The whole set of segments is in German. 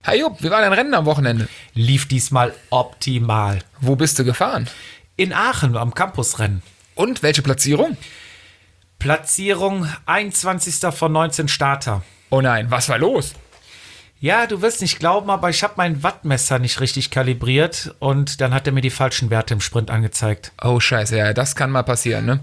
Hi Jupp, wie war dein Rennen am Wochenende? Lief diesmal optimal. Wo bist du gefahren? In Aachen am Campusrennen. Und welche Platzierung? Platzierung 21. von 19 Starter. Oh nein, was war los? Ja, du wirst nicht glauben, aber ich habe mein Wattmesser nicht richtig kalibriert und dann hat er mir die falschen Werte im Sprint angezeigt. Oh scheiße, ja, das kann mal passieren, ne?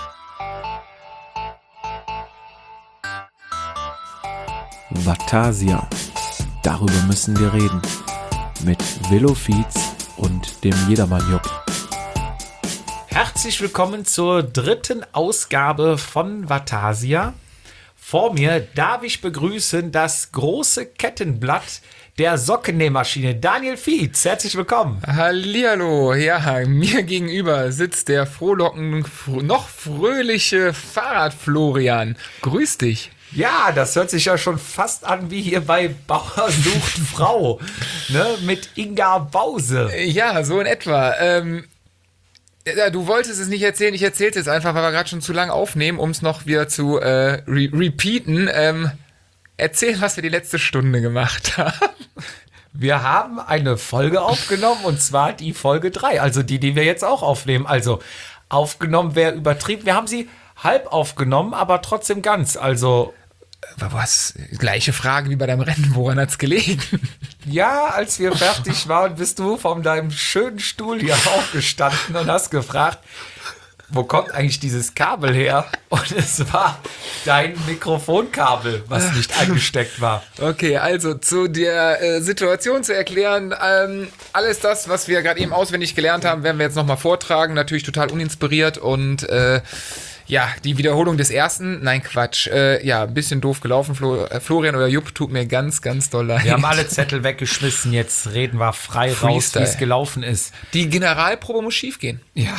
Vatasia. Darüber müssen wir reden. Mit Velofiz und dem Jedermann Jupp. Herzlich willkommen zur dritten Ausgabe von Vatasia. Vor mir darf ich begrüßen das große Kettenblatt der Sockennähmaschine, Daniel Fietz. Herzlich willkommen. Hallihallo, ja, mir gegenüber sitzt der frohlockende, noch fröhliche Fahrrad-Florian. Grüß dich. Ja, das hört sich ja schon fast an wie hier bei Bauer sucht Frau, ne, mit Inga Bause. Ja, so in etwa. Ja, du wolltest es nicht erzählen, ich erzähle es jetzt einfach, weil wir gerade schon zu lang aufnehmen, um es noch wieder zu repeaten. Erzähl, was wir die letzte Stunde gemacht haben. Wir haben eine Folge aufgenommen und zwar die Folge 3, also die wir jetzt auch aufnehmen. Also aufgenommen wäre übertrieben. Wir haben sie halb aufgenommen, aber trotzdem ganz. Also was? Gleiche Frage wie bei deinem Rennen, woran hat's gelegen? ja, als wir fertig waren, bist du von deinem schönen Stuhl hier aufgestanden und hast gefragt, wo kommt eigentlich dieses Kabel her? Und es war dein Mikrofonkabel, was nicht eingesteckt war. Okay, also zu der Situation zu erklären, alles das, was wir gerade eben auswendig gelernt haben, werden wir jetzt nochmal vortragen. Natürlich total uninspiriert und ja, die Wiederholung des ersten, nein Quatsch, ja, ein bisschen doof gelaufen. Florian oder Jupp, tut mir ganz, ganz doll leid. Wir haben alle Zettel weggeschmissen, jetzt reden wir frei raus, wie es gelaufen ist. Die Generalprobe muss schief gehen. Ja.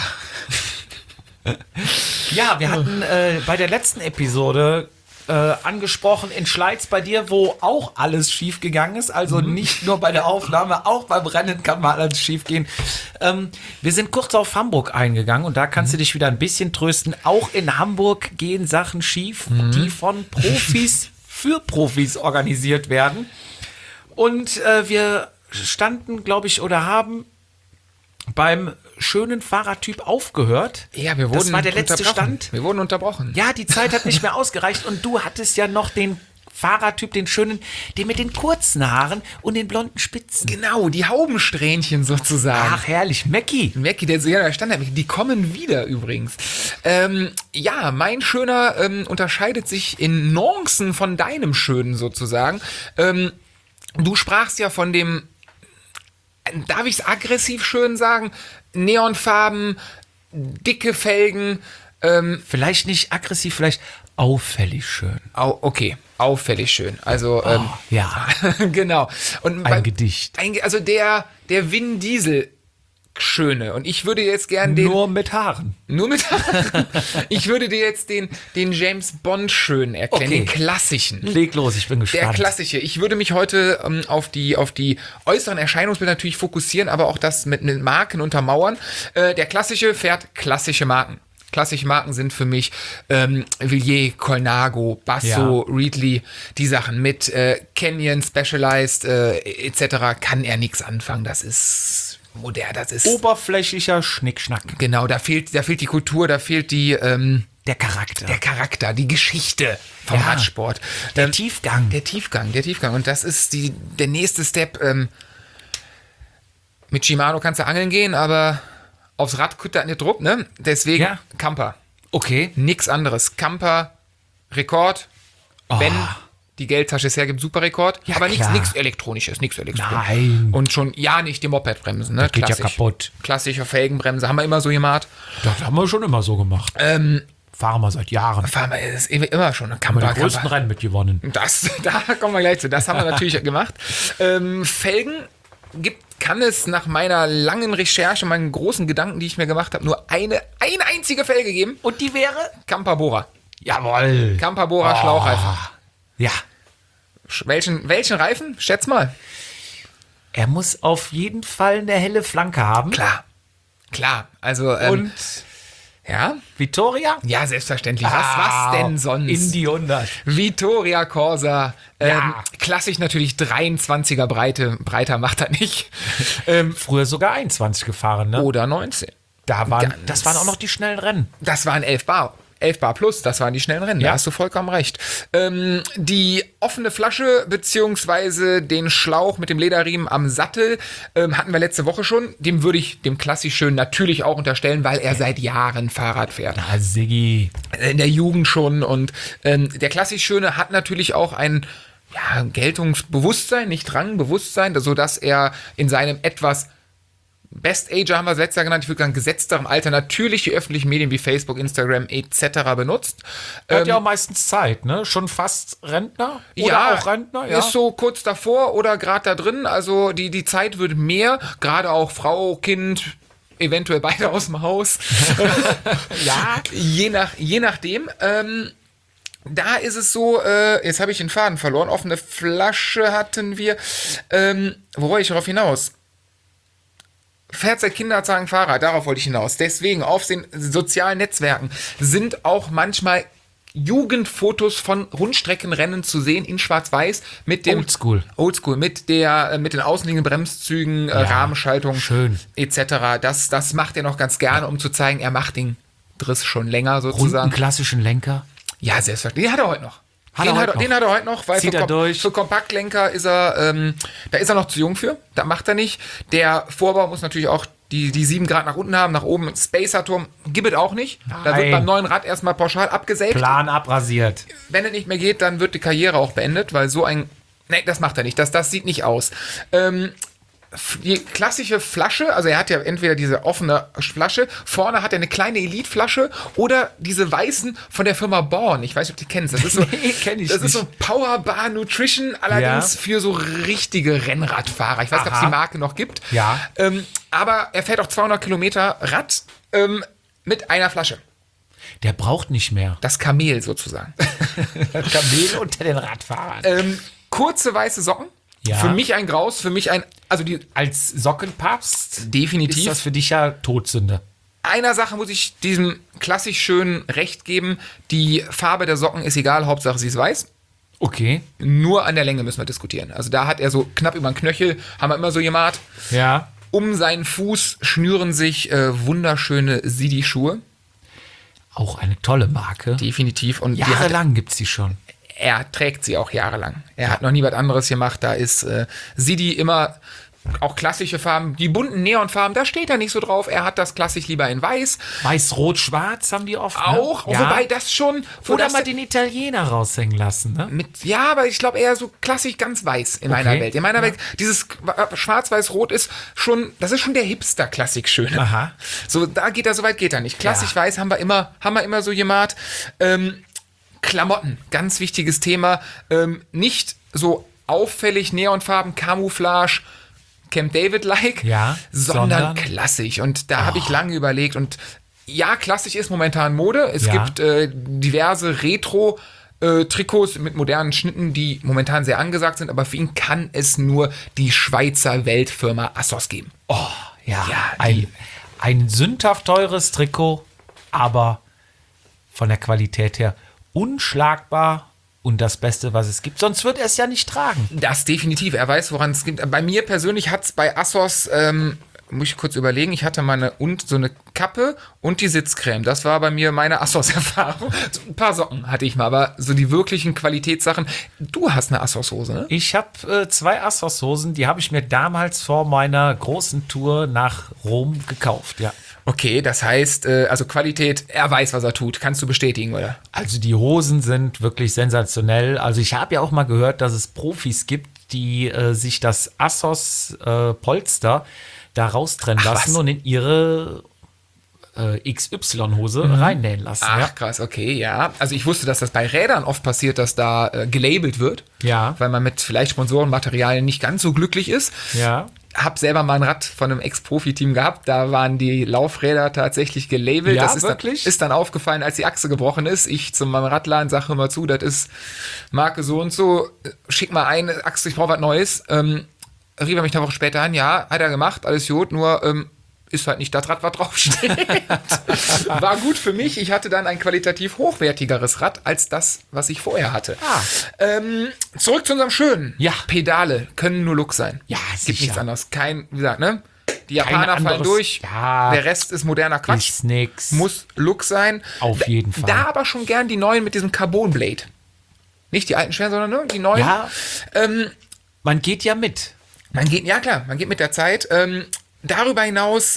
Ja, wir hatten bei der letzten Episode angesprochen in Schleiz bei dir, wo auch alles schief gegangen ist. Also nicht nur bei der Aufnahme, auch beim Rennen kann mal alles schief gehen. Wir sind kurz auf Hamburg eingegangen und da kannst du dich wieder ein bisschen trösten. Auch in Hamburg gehen Sachen schief, die von Profis für Profis organisiert werden. Und wir standen, glaube ich, oder haben beim schönen Fahrradtyp aufgehört. Ja, wir wurden das war der letzte Stand. Wir wurden unterbrochen. Ja, die Zeit hat nicht mehr ausgereicht und du hattest ja noch den Fahrradtyp, den schönen, den mit den kurzen Haaren und den blonden Spitzen. Genau, die Haubensträhnchen sozusagen. Ach, herrlich. Mackie, der so ja der Standard, die kommen wieder übrigens. Ja, mein Schöner unterscheidet sich in Nuancen von deinem Schönen sozusagen. Du sprachst ja von dem, darf ich es aggressiv schön sagen? Neonfarben, dicke Felgen. vielleicht nicht aggressiv, vielleicht auffällig schön. Okay, auffällig schön. Also, ja, genau. Und ein Gedicht. Also der Vin Diesel Schöne. Und ich würde jetzt gern Nur mit Haaren. Nur mit Haaren? Ich würde dir jetzt den James Bond Schönen erklären, Okay. den klassischen. Leg los, ich bin gespannt. Der klassische. Ich würde mich heute auf die äußeren Erscheinungsbilder natürlich fokussieren, aber auch das mit Marken untermauern. Der klassische fährt klassische Marken. Klassische Marken sind für mich Villiers, Colnago, Basso, Reedley, die Sachen mit Canyon, Specialized etc. kann er nichts anfangen. Das ist modern, das ist oberflächlicher Schnickschnack. genau, da fehlt die Kultur, da fehlt die Der Charakter. der Charakter, die Geschichte vom Ja. Radsport. Der Tiefgang. Der Tiefgang. Und das ist der nächste Step. Mit Shimano kannst du angeln gehen, aber aufs Rad kütt das nicht drauf, ne? Deswegen Ja. Camper. Okay. Nix anderes. Camper, Rekord. Wenn die Geldtasche es hergibt, super Rekord. Ja, aber klar. nichts Elektronisches, Nein. Und schon ja nicht die Mopedbremsen, ne? Das geht ja kaputt. Klassische Felgenbremse, haben wir immer so gemacht. Das haben wir schon immer so gemacht. Fahren wir seit Jahren. Fahren wir das ist immer schon. Haben wir den größten Rennen mitgewonnen. Da kommen wir gleich zu. Das haben wir natürlich gemacht. Felgen kann es nach meiner langen Recherche, meinen großen Gedanken, die ich mir gemacht habe, nur eine einzige Felge geben. Und die wäre? Campabora. Jawohl. Campabora Schlauchreifen. Ja. Welchen Reifen? Schätz mal. Er muss auf jeden Fall eine helle Flanke haben. Klar. Also, Und Ja? Vittoria? Ja, selbstverständlich. Was denn sonst? Indy 100. Vittoria Corsa. Ja. Klassisch natürlich 23er Breite. Breiter macht er nicht. Früher sogar 21 gefahren, ne? Oder 19. Das waren auch noch die schnellen Rennen. Das waren 11 Bar. 11 Bar plus, das waren die schnellen Rennen, Ja. da hast du vollkommen recht. Die offene Flasche beziehungsweise den Schlauch mit dem Lederriemen am Sattel hatten wir letzte Woche schon. Dem würde ich dem Klassisch Schön natürlich auch unterstellen, weil er seit Jahren Fahrrad fährt. Ah, Siggi. In der Jugend schon. Und der Klassisch Schöne hat natürlich auch ein Geltungsbewusstsein, nicht Rangbewusstsein, sodass er in seinem etwas Best Ager haben wir es letztes Jahr genannt, ich würde sagen gesetzterem Alter natürlich die öffentlichen Medien wie Facebook, Instagram etc. benutzt. Hat ja auch meistens Zeit, ne? Schon fast Rentner? Oder auch Rentner, ja. Ist so kurz davor oder gerade da drin. Also die Zeit wird mehr, gerade auch Frau, Kind, eventuell beide aus dem Haus. Ja. Je nachdem. Da ist es so, jetzt habe ich den Faden verloren. Offene Flasche hatten wir. Wo wollte ich darauf hinaus? Fährt seit Kindertagen Fahrrad, darauf wollte ich hinaus. Deswegen auf den sozialen Netzwerken sind auch manchmal Jugendfotos von Rundstreckenrennen zu sehen in Schwarz-Weiß mit dem Oldschool mit den außenliegenden Bremszügen, Rahmenschaltung schön. etc. Das macht er noch ganz gerne, um zu zeigen, er macht den Driss schon länger sozusagen. Runden klassischen Lenker. Ja, selbstverständlich. Den hat er heute noch. Den hat er heute noch, weil Zieht er durch. für Kompaktlenker ist er, da ist er noch zu jung für, da macht er nicht. Der Vorbau muss natürlich auch die 7 Grad nach unten haben, nach oben ein Spacer-Turm, gibt es auch nicht. Da wird beim neuen Rad erstmal pauschal abgesägt. Plan abrasiert. Wenn es nicht mehr geht, dann wird die Karriere auch beendet, weil nee, das macht er nicht, das sieht nicht aus. Die klassische Flasche, also er hat ja entweder diese offene Flasche, vorne hat er eine kleine Elite-Flasche oder diese weißen von der Firma Born. Ich weiß nicht, ob du die kennst. Das ist so, Nee, kenn ich das nicht. ist so Powerbar Nutrition, allerdings für so richtige Rennradfahrer. Ich weiß nicht, ob es die Marke noch gibt. Ja. Aber er fährt auch 200 Kilometer Rad mit einer Flasche. Der braucht nicht mehr. Das Kamel sozusagen. Das Kamel unter den Radfahrern. Kurze weiße Socken. Ja. Für mich ein Graus, Als Sockenpapst definitiv. ist das für dich ja Todsünde. Einer Sache muss ich diesem klassisch schönen recht geben. Die Farbe der Socken ist egal, Hauptsache sie ist weiß. Okay. Nur an der Länge müssen wir diskutieren. Also da hat er so knapp über den Knöchel, haben wir immer so gemacht. Ja. Um seinen Fuß schnüren sich wunderschöne Sidi-Schuhe. Auch eine tolle Marke. Definitiv. Und Jahrelang gibt's die schon. er trägt sie auch jahrelang. Er hat noch nie was anderes gemacht. Da ist Sidi immer auch klassische Farben. Die bunten Neonfarben, da steht er nicht so drauf. Er hat das klassisch lieber in weiß. Weiß, Rot, Schwarz haben die oft. Auch, Ne? Ja. wobei das schon... Oder mal den Italiener raushängen lassen, ne? Ja, aber ich glaube eher so klassisch ganz weiß in meiner Welt. In meiner Welt, dieses Schwarz-Weiß-Rot ist schon, das ist schon der Hipster-Klassik-Schöne. Aha. So, so weit geht er nicht. Klassisch-Weiß haben wir immer so gemacht. Klamotten, ganz wichtiges Thema. Nicht so auffällig Neonfarben, Camouflage, Camp David-like, sondern klassisch. Und da habe ich lange überlegt. Und ja, klassisch ist momentan Mode. Es gibt diverse Retro-Trikots mit modernen Schnitten, die momentan sehr angesagt sind. Aber für ihn kann es nur die Schweizer Weltfirma Assos geben. Oh, ja. Ein sündhaft teures Trikot, aber von der Qualität her unschlagbar. Und das Beste, was es gibt. Sonst wird er es ja nicht tragen. Das definitiv. Er weiß, woran es geht. Bei mir persönlich hat es bei Assos, muss ich kurz überlegen, ich hatte mal so eine Kappe und die Sitzcreme. Das war bei mir meine Assos-Erfahrung. So ein paar Socken hatte ich mal, aber so die wirklichen Qualitätssachen. Du hast eine Assos-Hose, ne? Ich habe 2 Assos-Hosen, die habe ich mir damals vor meiner großen Tour nach Rom gekauft, ja. Okay, das heißt, also Qualität, er weiß, was er tut. Kannst du bestätigen, oder? Also die Hosen sind wirklich sensationell. Also ich habe ja auch mal gehört, dass es Profis gibt, die sich das Assos Polster da raustrennen lassen und in ihre XY-Hose reinnähen lassen. Ach, krass, okay, ja. Also ich wusste, dass das bei Rädern oft passiert, dass da gelabelt wird. Ja. Weil man mit vielleicht Sponsorenmaterialien nicht ganz so glücklich ist. Ja. Hab selber mal ein Rad von einem Ex-Profi-Team gehabt, da waren die Laufräder tatsächlich gelabelt. Ja, das ist wirklich? Ist dann aufgefallen, als die Achse gebrochen ist. Ich zu meinem Radladen sage immer zu, das ist Marke so und so, schick mal eine Achse, ich brauche was Neues. Rief er mich eine Woche später an, ja, hat er gemacht, alles gut, nur ist halt nicht das Rad, was draufsteht. War gut für mich. Ich hatte dann ein qualitativ hochwertigeres Rad als das, was ich vorher hatte. Zurück zu unserem Schönen. Ja. Pedale können nur Look sein. Ja, Gibt sicher. nichts anderes. Wie gesagt, ne? Die Japaner fallen durch. Ja. Der Rest ist moderner Quatsch. Ist nix. Muss Look sein. Auf jeden Fall. Da aber schon gern die neuen mit diesem Carbon Blade. Nicht die alten schweren, sondern die neuen. Ja, man geht ja mit. Man geht mit der Zeit. Darüber hinaus,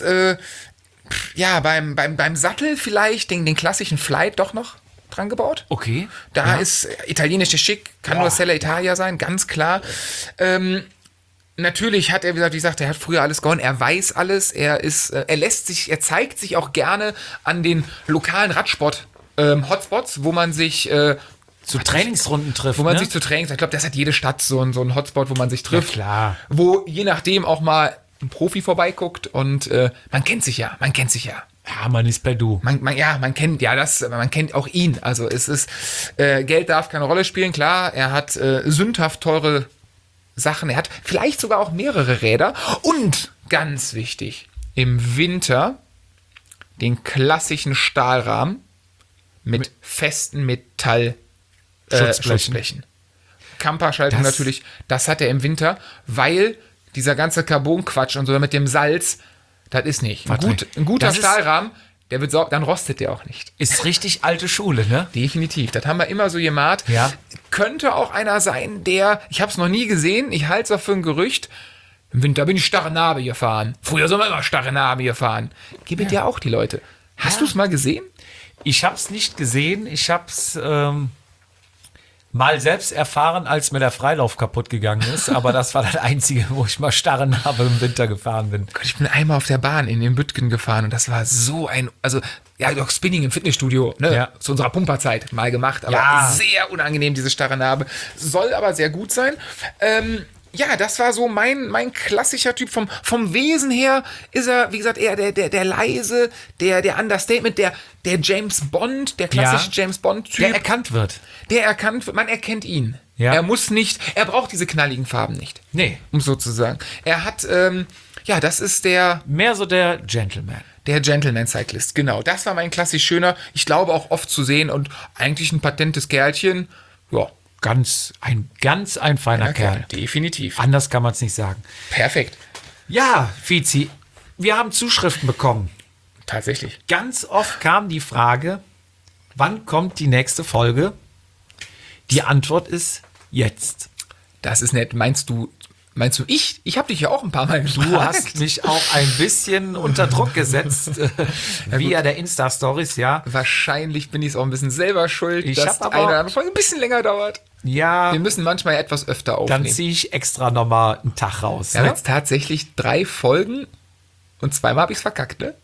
beim Sattel vielleicht den klassischen Flight doch noch dran gebaut. Okay. Da ist italienische Schick, kann nur Sella Italia sein, ganz klar. Natürlich hat er, wie gesagt, er hat früher alles gewonnen, er weiß alles, er zeigt sich auch gerne an den lokalen Radsport-Hotspots, wo man sich zu Trainingsrunden trifft, wo man sich zu Trainings, ich glaube, das hat jede Stadt so einen Hotspot, wo man sich trifft. Ja, klar. Wo je nachdem auch mal ein Profi vorbeiguckt und man kennt sich ja. Ja, man ist per Du. Man kennt auch ihn. Also es ist, Geld darf keine Rolle spielen, klar, er hat sündhaft teure Sachen, er hat vielleicht sogar auch mehrere Räder und, ganz wichtig, im Winter den klassischen Stahlrahmen mit festen Metall Schutzblechen. Kamperschaltung natürlich, das hat er im Winter, weil dieser ganze Carbon-Quatsch und so mit dem Salz, das ist nicht. Ein guter Stahlrahmen, dann rostet der auch nicht. Ist richtig alte Schule, ne? Definitiv. Das haben wir immer so gemacht. Ja. Könnte auch einer sein, ich habe es noch nie gesehen, ich halte es auch für ein Gerücht. Im Winter bin ich starre Narbe gefahren. Früher sind wir immer starre Narbe gefahren. Gibt ja auch die Leute. Hast du es mal gesehen? Ich habe es nicht gesehen. Ich habe es mal selbst erfahren, als mir der Freilauf kaputt gegangen ist. Aber das war das Einzige, wo ich mal starre Narbe im Winter gefahren bin. Gott, ich bin einmal auf der Bahn in den Büttgen gefahren und das war so doch Spinning im Fitnessstudio, ne? Ja. Zu unserer Pumperzeit mal gemacht, aber sehr unangenehm, diese starre Narbe. Soll aber sehr gut sein. Das war so mein klassischer Typ. Vom Wesen her ist er, wie gesagt, eher der leise, der Understatement, der James Bond, der klassische James Bond-Typ. Der erkannt wird. Man erkennt ihn. Ja. Er braucht diese knalligen Farben nicht. Nee. Um so zu sagen. Er hat, das ist mehr so der Gentleman. Der Gentleman-Cyclist, genau. Das war mein klassisch schöner, ich glaube auch oft zu sehen und eigentlich ein patentes Kerlchen. Ja. Ein feiner Kerl. Definitiv. Anders kann man es nicht sagen. Perfekt. Ja, Fizi, wir haben Zuschriften bekommen. Tatsächlich. Ganz oft kam die Frage, wann kommt die nächste Folge? Die Antwort ist jetzt. Das ist nett. Meinst du ich? Ich habe dich ja auch ein paar Mal gefragt. Du hast mich auch ein bisschen unter Druck gesetzt, via der Insta-Stories, ja. Wahrscheinlich bin ich es auch ein bisschen selber schuld, dass hab eine oder andere Folge ein bisschen länger dauert. Ja. Wir müssen manchmal etwas öfter aufnehmen. Dann ziehe ich extra nochmal einen Tag raus. Wir haben jetzt tatsächlich 3 Folgen und zweimal habe ich es verkackt, ne?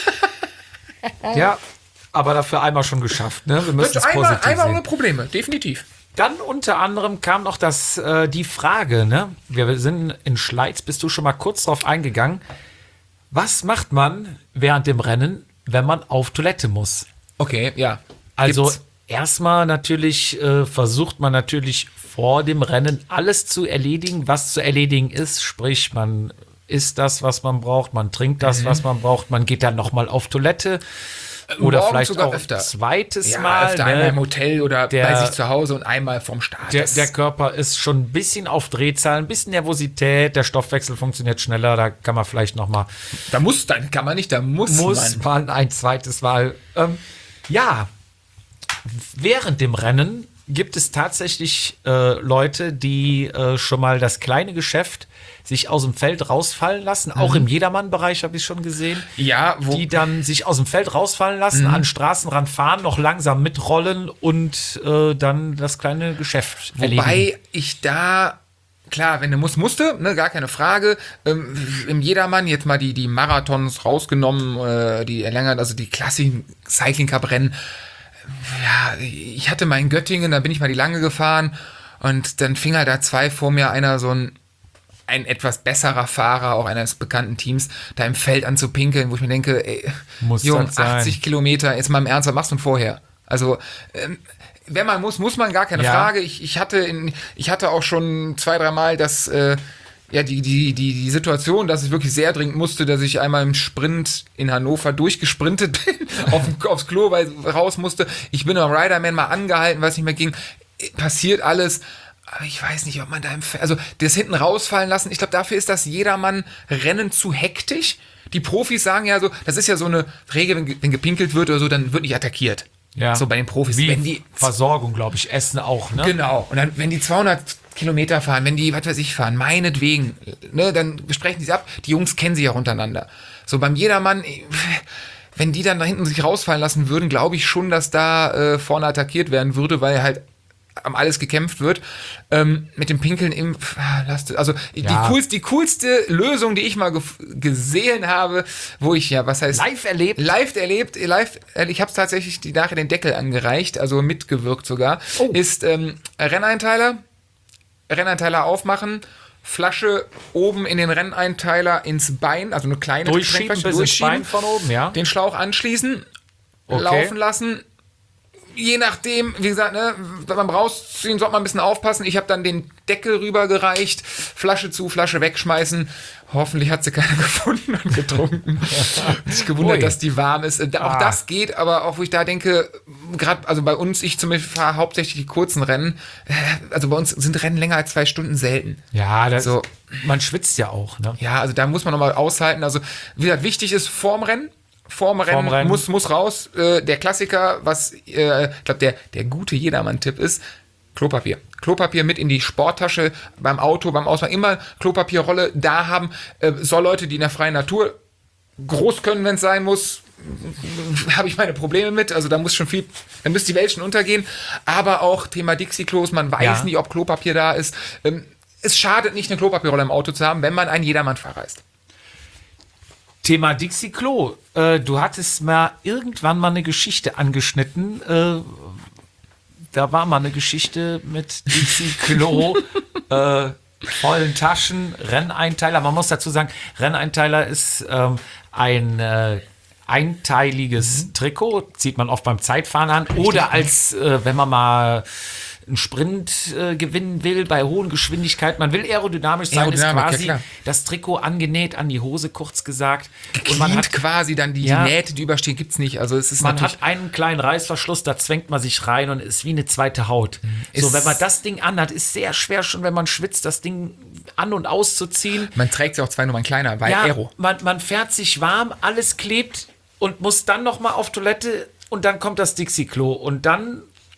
Ja, aber dafür einmal schon geschafft, ne? Wir müssen es positiv einmal sehen. ohne Probleme, definitiv. Dann unter anderem kam noch die Frage, ne? Wir sind in Schleiz, bist du schon mal kurz drauf eingegangen. Was macht man während dem Rennen, wenn man auf Toilette muss? Okay, ja. Also Gibt's. erstmal natürlich versucht man natürlich vor dem Rennen alles zu erledigen, was zu erledigen ist. Sprich, man isst das, was man braucht, man trinkt das, was man braucht, man geht dann nochmal auf Toilette. Oder Morgen vielleicht sogar auch öfter. Zweites Ja, Mal. öfter einmal im Hotel oder Der- bei sich zu Hause und einmal vom Start. Der Körper ist schon ein bisschen auf Drehzahlen, ein bisschen Nervosität, der Stoffwechsel funktioniert schneller, da kann man vielleicht noch mal muss man ein zweites Mal. Während dem Rennen gibt es tatsächlich Leute, die schon mal das kleine Geschäft sich aus dem Feld rausfallen lassen. Auch im Jedermann-Bereich habe ich schon gesehen. Ja, die dann sich aus dem Feld rausfallen lassen, an den Straßenrand fahren, noch langsam mitrollen und dann das kleine Geschäft erledigen. Wobei ich da, klar, wenn du musste, ne, gar keine Frage. Im Jedermann jetzt mal die Marathons rausgenommen, die erlängert, also die klassischen Cycling Cup Rennen. Ja, ich hatte mal in Göttingen, da bin ich mal die lange gefahren und dann fing halt da 2 vor mir einer so ein etwas besserer Fahrer, auch eines bekannten Teams, da im Feld an zu pinkeln, wo ich mir denke, ey, Muss Jung, das sein? 80 Kilometer, jetzt mal im Ernst, was machst du denn vorher? Also, wenn man muss man, gar keine Ja. Frage. Ich hatte auch schon 2-3 Mal, dass Ja, die Situation, dass ich wirklich sehr dringend musste, dass ich einmal im Sprint in Hannover durchgesprintet bin, aufs Klo, weil ich raus musste. Ich bin am Riderman mal angehalten, weil es nicht mehr ging. Passiert alles. Aber ich weiß nicht, ob man da also das hinten rausfallen lassen, ich glaube, dafür ist das Jedermann-Rennen zu hektisch. Die Profis sagen ja so, das ist ja so eine Regel, wenn gepinkelt wird oder so, dann wird nicht attackiert. Ja. So bei den Profis. Wie wenn die Versorgung, glaube ich, Essen auch, ne? Genau. Und dann, wenn die 200 Kilometer fahren, wenn die, was weiß ich, fahren, meinetwegen, ne, dann besprechen die es ab. Die Jungs kennen sich ja untereinander. So beim Jedermann, wenn die dann da hinten sich rausfallen lassen würden, glaube ich schon, dass da vorne attackiert werden würde, weil halt am alles gekämpft wird. Mit dem Pinkeln im also die coolste Lösung, die ich mal gesehen habe, wo ich ja, was heißt Live erlebt. Ich habe es tatsächlich nachher den Deckel angereicht, also mitgewirkt sogar, ist Renneinteiler aufmachen, Flasche oben in den Renneinteiler ins Bein, also eine kleine Durchschieben bis ins Bein von oben, ja. Den Schlauch anschließen, laufen lassen. Je nachdem, wie gesagt, ne, beim Rausziehen sollte man ein bisschen aufpassen. Ich habe dann den Deckel rübergereicht, Flasche zu, Flasche wegschmeißen. Hoffentlich hat sie keiner gefunden und getrunken. Sich gewundert, dass die warm ist. Auch das geht, aber auch wo ich da denke, gerade, also bei uns, ich zumindest fahre hauptsächlich die kurzen Rennen. Also bei uns sind Rennen länger als 2 Stunden selten. Ja, so. Man schwitzt ja auch, ne? Ja, also da muss man nochmal aushalten. Also, wie gesagt, wichtig ist vorm Rennen muss raus. Der Klassiker, was ich glaube, der gute Jedermann-Tipp ist, Klopapier. Klopapier mit in die Sporttasche, beim Auto, beim Ausfahren, immer Klopapierrolle da haben. Soll Leute, die in der freien Natur groß können, wenn es sein muss, habe ich meine Probleme mit. Also da muss schon viel, da müsste die Welt schon untergehen. Aber auch Thema Dixie-Klos, man weiß nicht, ob Klopapier da ist. Es schadet nicht, eine Klopapierrolle im Auto zu haben, wenn man ein Jedermann-Fahrer ist. Thema Dixie-Klo. Du hattest irgendwann mal eine Geschichte angeschnitten. Da war mal eine Geschichte mit Dixie-Klo, vollen Taschen, Renneinteiler. Man muss dazu sagen, Renneinteiler ist ein einteiliges Trikot. Zieht man oft beim Zeitfahren an. Oder als, wenn man mal einen Sprint gewinnen will, bei hohen Geschwindigkeiten. Man will aerodynamisch sein, ist quasi das Trikot angenäht an die Hose, kurz gesagt. Und man hat quasi dann die Nähte, die überstehen, gibt's nicht. Also es ist man hat einen kleinen Reißverschluss, da zwängt man sich rein und ist wie eine zweite Haut. So, wenn man das Ding anhat, ist sehr schwer schon, wenn man schwitzt, das Ding an- und auszuziehen. Man trägt ja auch 2 Nummern kleiner, weil Aero. Man fährt sich warm, alles klebt und muss dann noch mal auf Toilette und dann kommt das Dixie-Klo und dann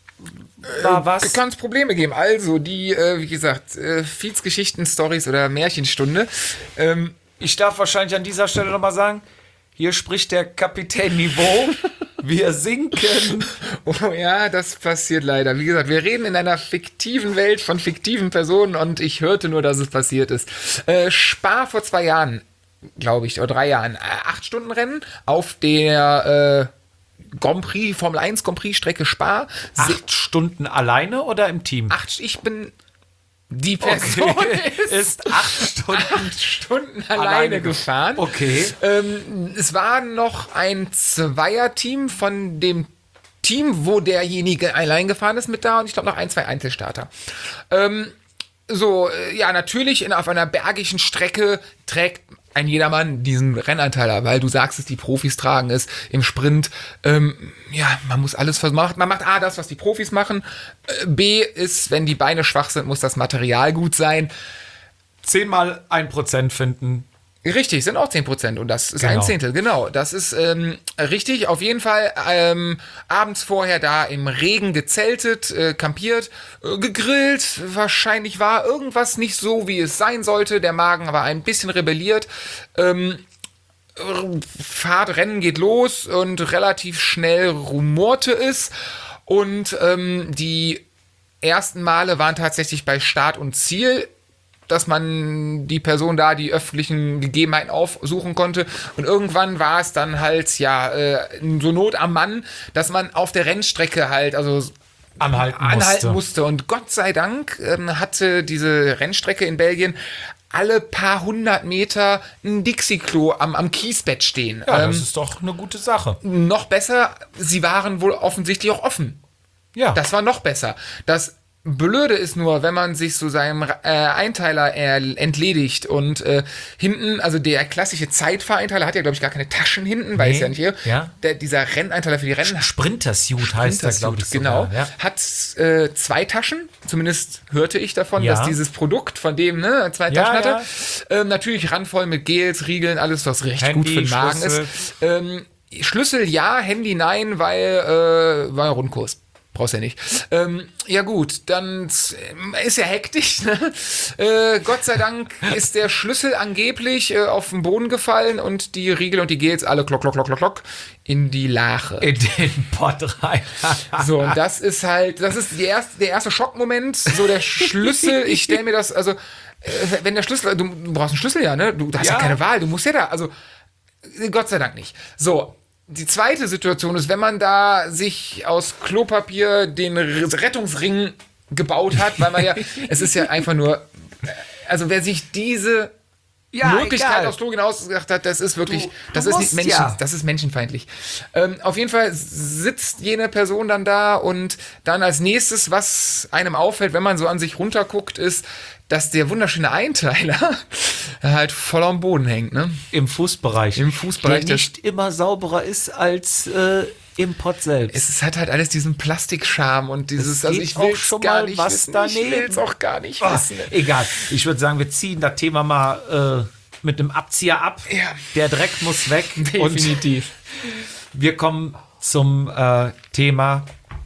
kann es Probleme geben. Also, die, wie gesagt, Fietsgeschichten, Stories oder Märchenstunde. Ich darf wahrscheinlich an dieser Stelle nochmal sagen, hier spricht der Kapitän Niveau. Wir sinken. Oh ja, das passiert leider. Wie gesagt, wir reden in einer fiktiven Welt von fiktiven Personen und ich hörte nur, dass es passiert ist. Spa vor 2 Jahren, glaube ich, oder 3 Jahren. 8-Stunden-Rennen auf der Grand Prix, Formel 1 Grand Prix Strecke Spa. 8 Stunden alleine oder im Team? Ich bin die Person ist 8 Stunden alleine gefahren. Okay. Es war noch ein Zweierteam von dem Team, wo derjenige allein gefahren ist, mit da und ich glaube noch 1, 2 Einzelstarter. Natürlich auf einer bergigen Strecke trägt ein Jedermann diesen Rennanteiler, weil du sagst es, die Profis tragen es im Sprint. Man muss alles versuchen. Man macht A, das, was die Profis machen. B ist, wenn die Beine schwach sind, muss das Material gut sein. 10 mal 1% finden. Richtig, sind auch 10% und das ist ein Zehntel, genau. Das ist richtig. Auf jeden Fall abends vorher da im Regen gezeltet, campiert, gegrillt. Wahrscheinlich war irgendwas nicht so, wie es sein sollte. Der Magen war ein bisschen rebelliert. Rennen geht los und relativ schnell rumorte es. Und die ersten Male waren tatsächlich bei Start und Ziel, dass man die Person da die öffentlichen Gegebenheiten aufsuchen konnte. Und irgendwann war es dann halt, so Not am Mann, dass man auf der Rennstrecke halt, anhalten musste. Und Gott sei Dank hatte diese Rennstrecke in Belgien alle paar 100 Meter ein Dixie-Klo am Kiesbett stehen. Ja, das ist doch eine gute Sache. Noch besser, sie waren wohl offensichtlich auch offen. Ja. Das war noch besser. Das Blöde ist nur, wenn man sich so seinem Einteiler entledigt und hinten, also der klassische Zeitfahreinteiler hat ja, glaube ich, gar keine Taschen hinten, weil es ja nicht hier. Ja. Dieser Renneinteiler für die Rennen. Sprinter-Suit heißt das, glaube ich. Genau. Sogar, ja. Hat 2 Taschen, zumindest hörte ich davon, Ja. dass dieses Produkt von dem 2 Taschen Ja, hatte. Natürlich randvoll mit Gels, Riegeln, alles, was recht Handy, gut für den Magen Schlüssel. ist. Schlüssel ja, Handy nein, weil war ein Rundkurs. Brauchst ja nicht. Ja gut, dann ist ja hektisch. Ne? Gott sei Dank ist der Schlüssel angeblich auf den Boden gefallen und die Riegel und die Gels alle klock, klock, klock, klock, klock in die Lache. In den Pott rein. So, und das ist der erste Schockmoment, so der Schlüssel. Ich stelle mir das, also, wenn der Schlüssel, du brauchst einen Schlüssel ja, ne? Du hast ja keine Wahl, du musst ja da, also, Gott sei Dank nicht. So. Die zweite Situation ist, wenn man da sich aus Klopapier den Rettungsring gebaut hat, weil man ja, es ist ja einfach nur, also wer sich diese Möglichkeit aufs Klo hinausgedacht hat, das ist wirklich, das ist menschenfeindlich. Auf jeden Fall sitzt jene Person dann da und dann als nächstes, was einem auffällt, wenn man so an sich runterguckt, ist, dass der wunderschöne Einteiler halt voll am Boden hängt, ne? Im Fußbereich. Im Fußbereich. Der nicht immer sauberer ist als im Pott selbst. Es hat halt alles diesen Plastikscham und dieses, Es also geht ich will auch schon gar mal nicht was wissen. daneben. Ich will es auch gar nicht wissen. Egal. Ich würde sagen, wir ziehen das Thema mal mit einem Abzieher ab. Ja. Der Dreck muss weg. Definitiv. Und wir kommen zum Thema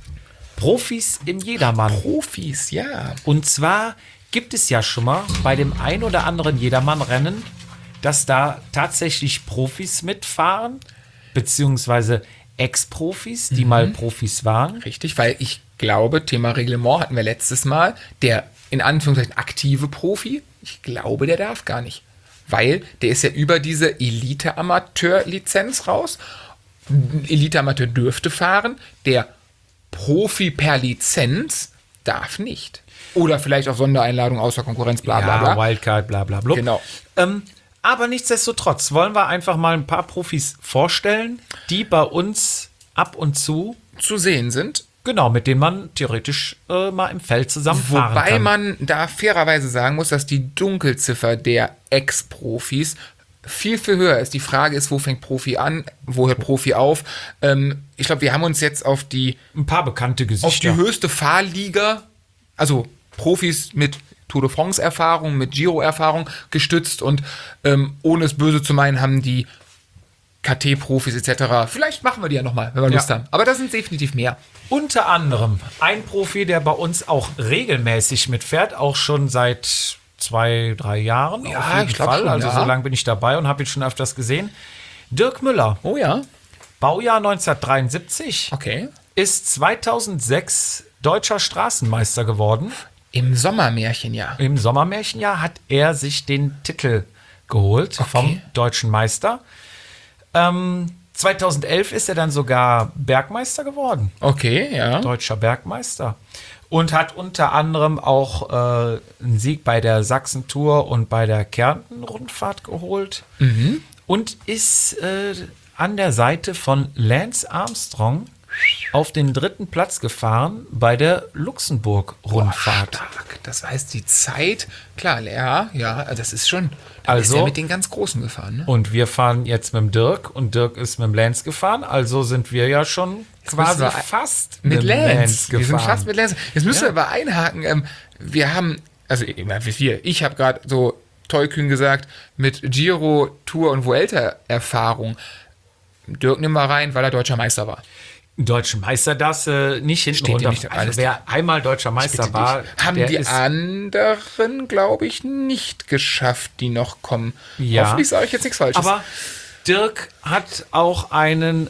Profis im Jedermann. Profis, ja. Und zwar gibt es ja schon mal bei dem ein oder anderen Jedermann-Rennen, dass da tatsächlich Profis mitfahren, beziehungsweise Ex-Profis, die mal Profis waren. Richtig, weil ich glaube, Thema Reglement hatten wir letztes Mal, der in Anführungszeichen aktive Profi, ich glaube, der darf gar nicht. Weil der ist ja über diese Elite-Amateur-Lizenz raus. Elite-Amateur dürfte fahren, der Profi per Lizenz darf nicht. Oder vielleicht auf Sondereinladung außer Konkurrenz, bla bla bla. Wildcard, bla bla bla. Genau. Aber nichtsdestotrotz wollen wir einfach mal ein paar Profis vorstellen, die bei uns ab und zu, Zu sehen sind. genau, mit denen man theoretisch mal im Feld zusammenfahren Wobei kann. man da fairerweise sagen muss, dass die Dunkelziffer der Ex-Profis viel, viel höher ist. Die Frage ist, wo fängt Profi an, wo hört Profi auf? Ich glaube, wir haben uns jetzt auf die ein paar bekannte auf Gesichter. die höchste Fahrliga, also Profis mit Tour de France-Erfahrung, mit Giro-Erfahrung gestützt und ohne es böse zu meinen, haben die KT-Profis etc. Vielleicht machen wir die ja nochmal, wenn wir Lust haben. Aber das sind definitiv mehr. Unter anderem ein Profi, der bei uns auch regelmäßig mitfährt, auch schon seit 2-3 Jahren. Ja, auf jeden ich glaub Fall. schon, Also ja. so lange bin ich dabei und habe ihn schon öfters gesehen. Dirk Müller, Oh ja. Baujahr 1973, Okay. ist 2006 deutscher Straßenmeister geworden. Im Sommermärchenjahr. Im Sommermärchenjahr hat er sich den Titel geholt vom deutschen Meister. 2011 ist er dann sogar Bergmeister geworden. Okay, ja. Deutscher Bergmeister. Und hat unter anderem auch einen Sieg bei der Sachsen-Tour und bei der Kärnten-Rundfahrt geholt. Und ist an der Seite von Lance Armstrong auf den 3. Platz gefahren bei der Luxemburg-Rundfahrt. Stark. Das heißt, die Zeit, klar, ja, das ist schon. Da Also- ist er mit den ganz Großen gefahren, ne? Und wir fahren jetzt mit dem Dirk und Dirk ist mit dem Lance gefahren. Also sind wir ja schon quasi müssen wir fast Mit Lance. Wir sind gefahren. fast mit Lance. Jetzt müssen wir aber einhaken. Wir haben, also ich habe gerade so tollkühn gesagt, mit Giro, Tour und Vuelta-Erfahrung. Dirk nimm mal rein, weil er deutscher Meister war. Deutschen Meister darfst du nicht hinten Steht dir runter. nicht alles Also wer einmal deutscher Meister war, Haben der die ist anderen, glaube ich, nicht geschafft, die noch kommen. Ja. Hoffentlich sage ich jetzt nichts Falsches. Aber Dirk hat auch eine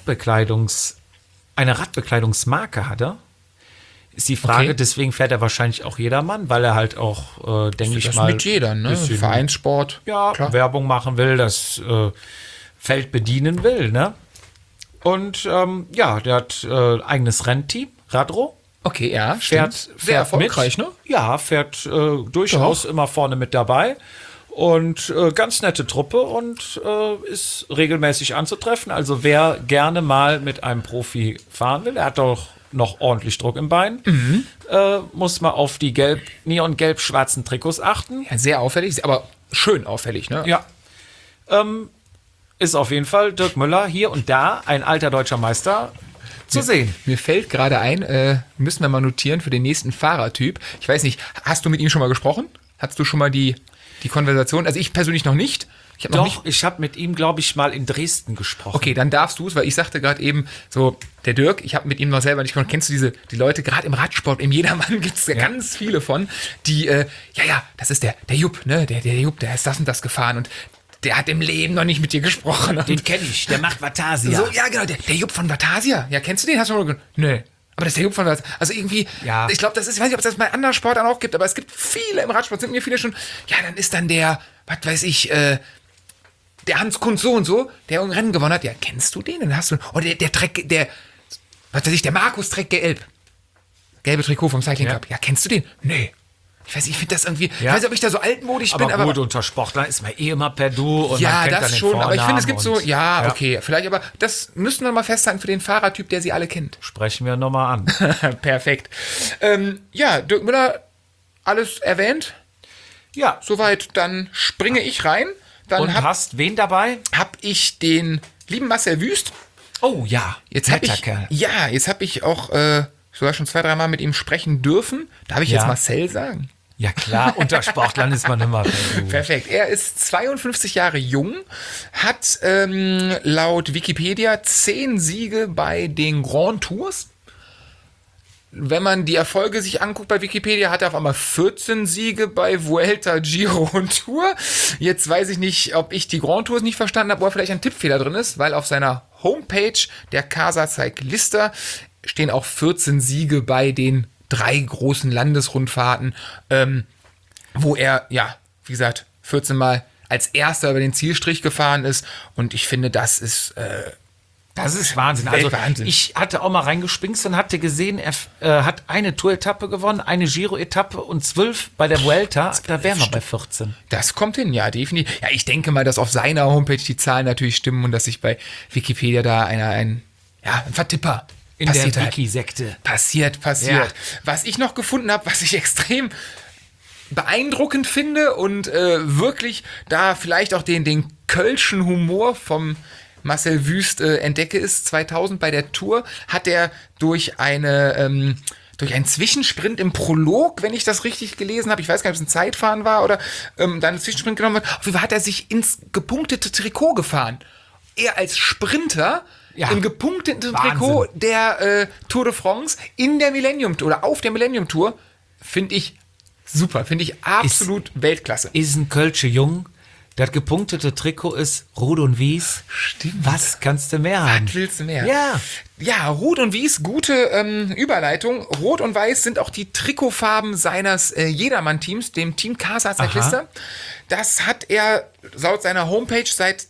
Radbekleidungsmarke, hat er. Ist die Frage, Okay. deswegen fährt er wahrscheinlich auch jedermann, weil er halt auch, denke ich das mal, mit jeder, ne? bisschen, Vereinssport. ja, klar. Werbung machen will, das Feld bedienen will, ne? Und ja, der hat eigenes Rennteam, Radro. Okay, ja, Fährt stimmt. Sehr erfolgreich, mit. ne? Ja, fährt durchaus immer vorne mit dabei. Und ganz nette Truppe und ist regelmäßig anzutreffen. Also wer gerne mal mit einem Profi fahren will, er hat auch noch ordentlich Druck im Bein. Muss man auf die neongelb-schwarzen Trikots achten. Ja, sehr auffällig, aber schön auffällig, ne? Ja. Ist auf jeden Fall Dirk Müller hier und da ein alter deutscher Meister zu sehen. Mir fällt gerade ein, müssen wir mal notieren für den nächsten Fahrertyp. Ich weiß nicht, hast du mit ihm schon mal gesprochen? Hattest du schon mal die Konversation? Also ich persönlich noch nicht. Ich habe mit ihm, glaube ich, mal in Dresden gesprochen. Okay, dann darfst du es, weil ich sagte gerade eben so, der Dirk, ich habe mit ihm noch selber nicht gesprochen. Kennst du die Leute, gerade im Radsport, im Jedermann gibt es ja ganz viele von, die, das ist der Jupp, ne? Der Jupp, der ist das und das gefahren und der hat im Leben noch nicht mit dir gesprochen. Den kenne ich, der macht Vatasia. So, ja, genau, der Jupp von Vatasia. Ja, kennst du den? Hast du schon mal gehört? Nö. Aber das ist der Jupp von Vatasia. Also irgendwie, ich glaube, ich weiß nicht, ob es das bei anderen Sportarten auch gibt, aber es gibt viele im Radsport, sind mir viele schon, dann ist dann der, was weiß ich, der Hans Kunz so und so, der ein Rennen gewonnen hat. Ja, kennst du den? Dann hast du, oder was weiß ich, der Markus trägt gelb. Gelbe Trikot vom Cycling Cup. Ja, kennst du den? Nee. Ich weiß nicht, ich finde das irgendwie, ich weiß nicht, ob ich da so altmodisch bin, aber. Gut, unter Sportlern ist man immer per Du und ja, man kennt das dann den schon, aber ich finde, es gibt so, Vornamen okay, vielleicht, aber das müssen wir mal festhalten für den Fahrertyp, der sie alle kennt. Sprechen wir nochmal an. Perfekt. Dirk Müller, alles erwähnt. Ja. Soweit, dann springe ich rein. Dann Und hast wen dabei? Hab ich den lieben Marcel Wüst. Oh ja, jetzt habe ich auch sogar schon 2-3 Mal mit ihm sprechen dürfen. Darf ich jetzt Marcel sagen? Ja klar, unter Sportlern ist man immer. Perfekt. Er ist 52 Jahre jung, hat laut Wikipedia 10 Siege bei den Grand Tours. Wenn man die Erfolge sich anguckt bei Wikipedia, hat er auf einmal 14 Siege bei Vuelta, Giro und Tour. Jetzt weiß ich nicht, ob ich die Grand Tours nicht verstanden habe, oder vielleicht ein Tippfehler drin ist, weil auf seiner Homepage der Casa Cyclista stehen auch 14 Siege bei den 3 großen Landesrundfahrten, wo er, wie gesagt, 14 Mal als Erster über den Zielstrich gefahren ist. Und ich finde, das ist Wahnsinn. Also Wahnsinn. Ich hatte auch mal reingespingst und hatte gesehen, er hat eine Tour-Etappe gewonnen, eine Giro-Etappe und 12 bei der Vuelta. Da wären wir bei 14. Das kommt hin, ja, definitiv. Ja, ich denke mal, dass auf seiner Homepage die Zahlen natürlich stimmen und dass sich bei Wikipedia da ein Vertipper in passiert der hat. Wiki-Sekte. Passiert. Ja. Was ich noch gefunden habe, was ich extrem beeindruckend finde und wirklich da vielleicht auch den kölschen Humor vom Marcel Wüst entdecke, ist 2000 bei der Tour, hat er durch einen Zwischensprint im Prolog, wenn ich das richtig gelesen habe, ich weiß gar nicht, ob es ein Zeitfahren war oder dann einen Zwischensprint genommen hat, auf jeden Fall hat er sich ins gepunktete Trikot gefahren. Er als Sprinter im gepunkteten Trikot der Tour de France in der Millennium Tour oder auf der Millennium Tour, finde ich super, finde ich absolut Weltklasse. Ist ein Kölsche Jung. Das gepunktete Trikot ist Rot und Wies. Stimmt. Was kannst du mehr haben? Was willst du mehr? Ja. Ja, Rot und Wies, gute Überleitung. Rot und Weiß sind auch die Trikotfarben seines Jedermann-Teams, dem Team Casa Cyclista. Das hat er laut seiner Homepage seit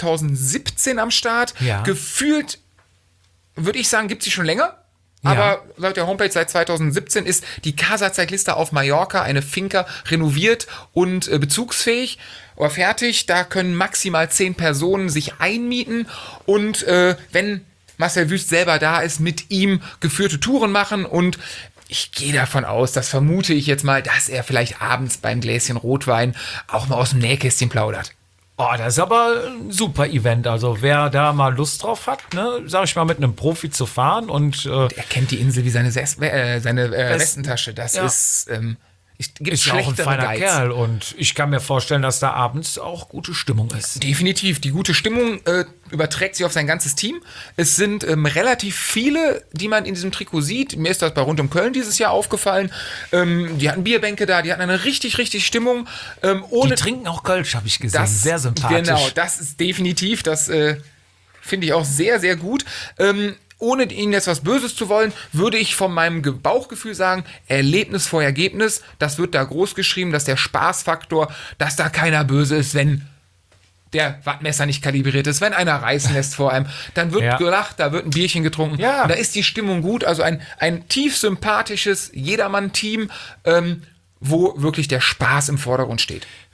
2017 am Start. Ja. Gefühlt, würde ich sagen, gibt es sie schon länger. Aber laut der Homepage seit 2017 ist die Casa Cyclista auf Mallorca, eine Finca, renoviert und bezugsfähig oder fertig. Da können maximal 10 Personen sich einmieten und wenn Marcel Wüst selber da ist, mit ihm geführte Touren machen und ich gehe davon aus, das vermute ich jetzt mal, dass er vielleicht abends beim Gläschen Rotwein auch mal aus dem Nähkästchen plaudert. Oh, das ist aber ein super Event. Also wer da mal Lust drauf hat, ne, sag ich mal, mit einem Profi zu fahren und er kennt die Insel wie seine Westentasche. Das ist ist ja auch ein feiner Kerl und ich kann mir vorstellen, dass da abends auch gute Stimmung ist. Definitiv. Die gute Stimmung überträgt sich auf sein ganzes Team. Es sind relativ viele, die man in diesem Trikot sieht. Mir ist das bei Rund um Köln dieses Jahr aufgefallen. Die hatten Bierbänke da, die hatten eine richtig, richtig Stimmung. Die trinken auch Kölsch, habe ich gesehen. Sehr sympathisch. Genau, das ist definitiv, das finde ich auch sehr, sehr gut. Ohne Ihnen jetzt was Böses zu wollen, würde ich von meinem Bauchgefühl sagen, Erlebnis vor Ergebnis, das wird da groß geschrieben, dass der Spaßfaktor, dass da keiner böse ist, wenn der Wattmesser nicht kalibriert ist, wenn einer reißen lässt vor einem, dann wird gelacht, da wird ein Bierchen getrunken, und da ist die Stimmung gut, also ein tief sympathisches Jedermann-Team, wo wirklich der Spaß im Vordergrund steht.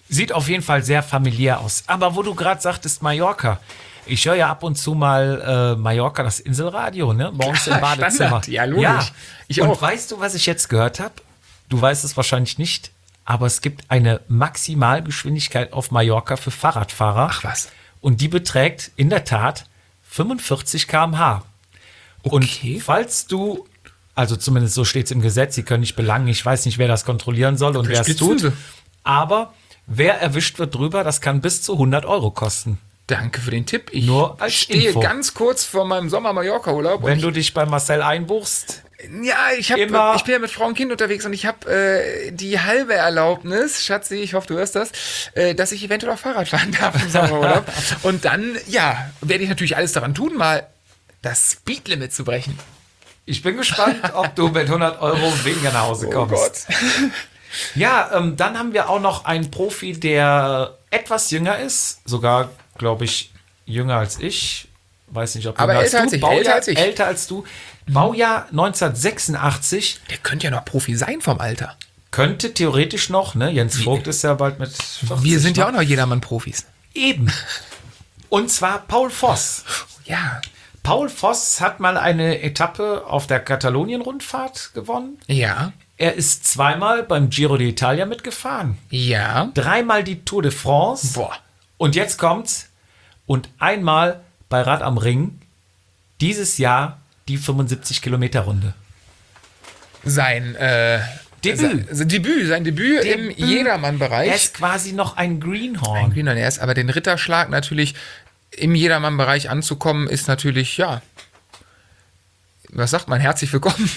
Sieht auf jeden Fall sehr familiär aus. Aber wo du gerade sagtest, Mallorca. Ich höre ja ab und zu mal Mallorca, das Inselradio, ne? Morgens Klar, im Badezimmer. Standard. Ja, logisch. Ich und auch. weißt du, was ich jetzt gehört habe? Du weißt es wahrscheinlich nicht, aber es gibt eine Maximalgeschwindigkeit auf Mallorca für Fahrradfahrer. Ach was. Und die beträgt in der Tat 45 km/h. Okay. Und falls du, also zumindest so steht es im Gesetz, sie können nicht belangen, ich weiß nicht, wer das kontrollieren soll und wer es Spitzen tut, sie. aber wer erwischt wird drüber, das kann bis zu 100 Euro kosten. Danke für den Tipp. Ich Nur als stehe Info. ganz kurz vor meinem Sommer-Mallorca-Urlaub. Wenn du dich bei Marcel einbuchst, Ja, ich bin ja mit Frau und Kind unterwegs und ich habe die halbe Erlaubnis, Schatzi, ich hoffe, du hörst das, dass ich eventuell auch Fahrrad fahren darf im Sommerurlaub. Und dann, ja, werde ich natürlich alles daran tun, mal das Speedlimit zu brechen. ich bin gespannt, ob du mit 100 Euro weniger nach Hause kommst. Ja, dann haben wir auch noch einen Profi, der etwas jünger ist, sogar, glaube ich, jünger als ich. Weiß nicht, ob Aber jünger älter als ich, Baujahr, älter als ich. Älter als du. Baujahr 1986. Der könnte ja noch Profi sein vom Alter. Könnte theoretisch noch, ne? Jens Vogt ist ja bald mit 40, Wir sind ja ne? auch noch Jedermann-Profis. Eben. Und zwar Paul Voss. Ja. Paul Voss hat mal eine Etappe auf der Katalonien-Rundfahrt gewonnen. Ja. Er ist zweimal beim Giro d'Italia mitgefahren. Ja. Dreimal die Tour de France. Boah. Und jetzt kommt's. Und einmal bei Rad am Ring. Dieses Jahr die 75-Kilometer-Runde. Sein Debüt. Sein Debüt im Jedermann-Bereich. Er ist quasi noch ein Greenhorn. Greenhorn, er ist aber den Ritterschlag natürlich im Jedermann-Bereich anzukommen, ist natürlich, ja, was sagt man, herzlich willkommen.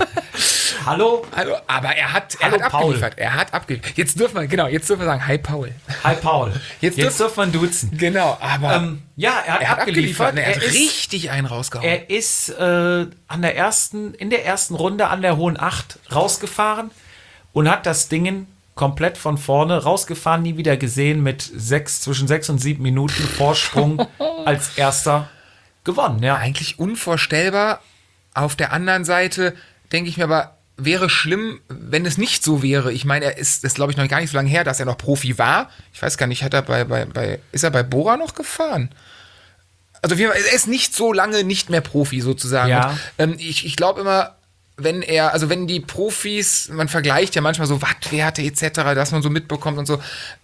Hallo? Also, aber er hat Hallo, Paul. abgeliefert. Er hat abgeliefert. Jetzt dürfen wir sagen, hi Paul. Hi Paul. Jetzt dürfen wir duzen. Genau, aber Ja, er hat abgeliefert. Er hat ist- richtig einen rausgehauen. Er ist in der ersten Runde an der Hohen Acht rausgefahren und hat das Ding komplett von vorne rausgefahren, nie wieder gesehen, mit zwischen 6 und 7 Minuten Vorsprung als erster gewonnen. Ja. Eigentlich unvorstellbar. Auf der anderen Seite denke ich mir aber, wäre schlimm, wenn es nicht so wäre. Ich meine, das glaube ich noch gar nicht so lange her, dass er noch Profi war. Ich weiß gar nicht, ist er bei Bora noch gefahren? Also er ist nicht so lange nicht mehr Profi sozusagen. Ja. Und, ich glaube immer, wenn die Profis, man vergleicht ja manchmal so Wattwerte etc., dass man so mitbekommt und so,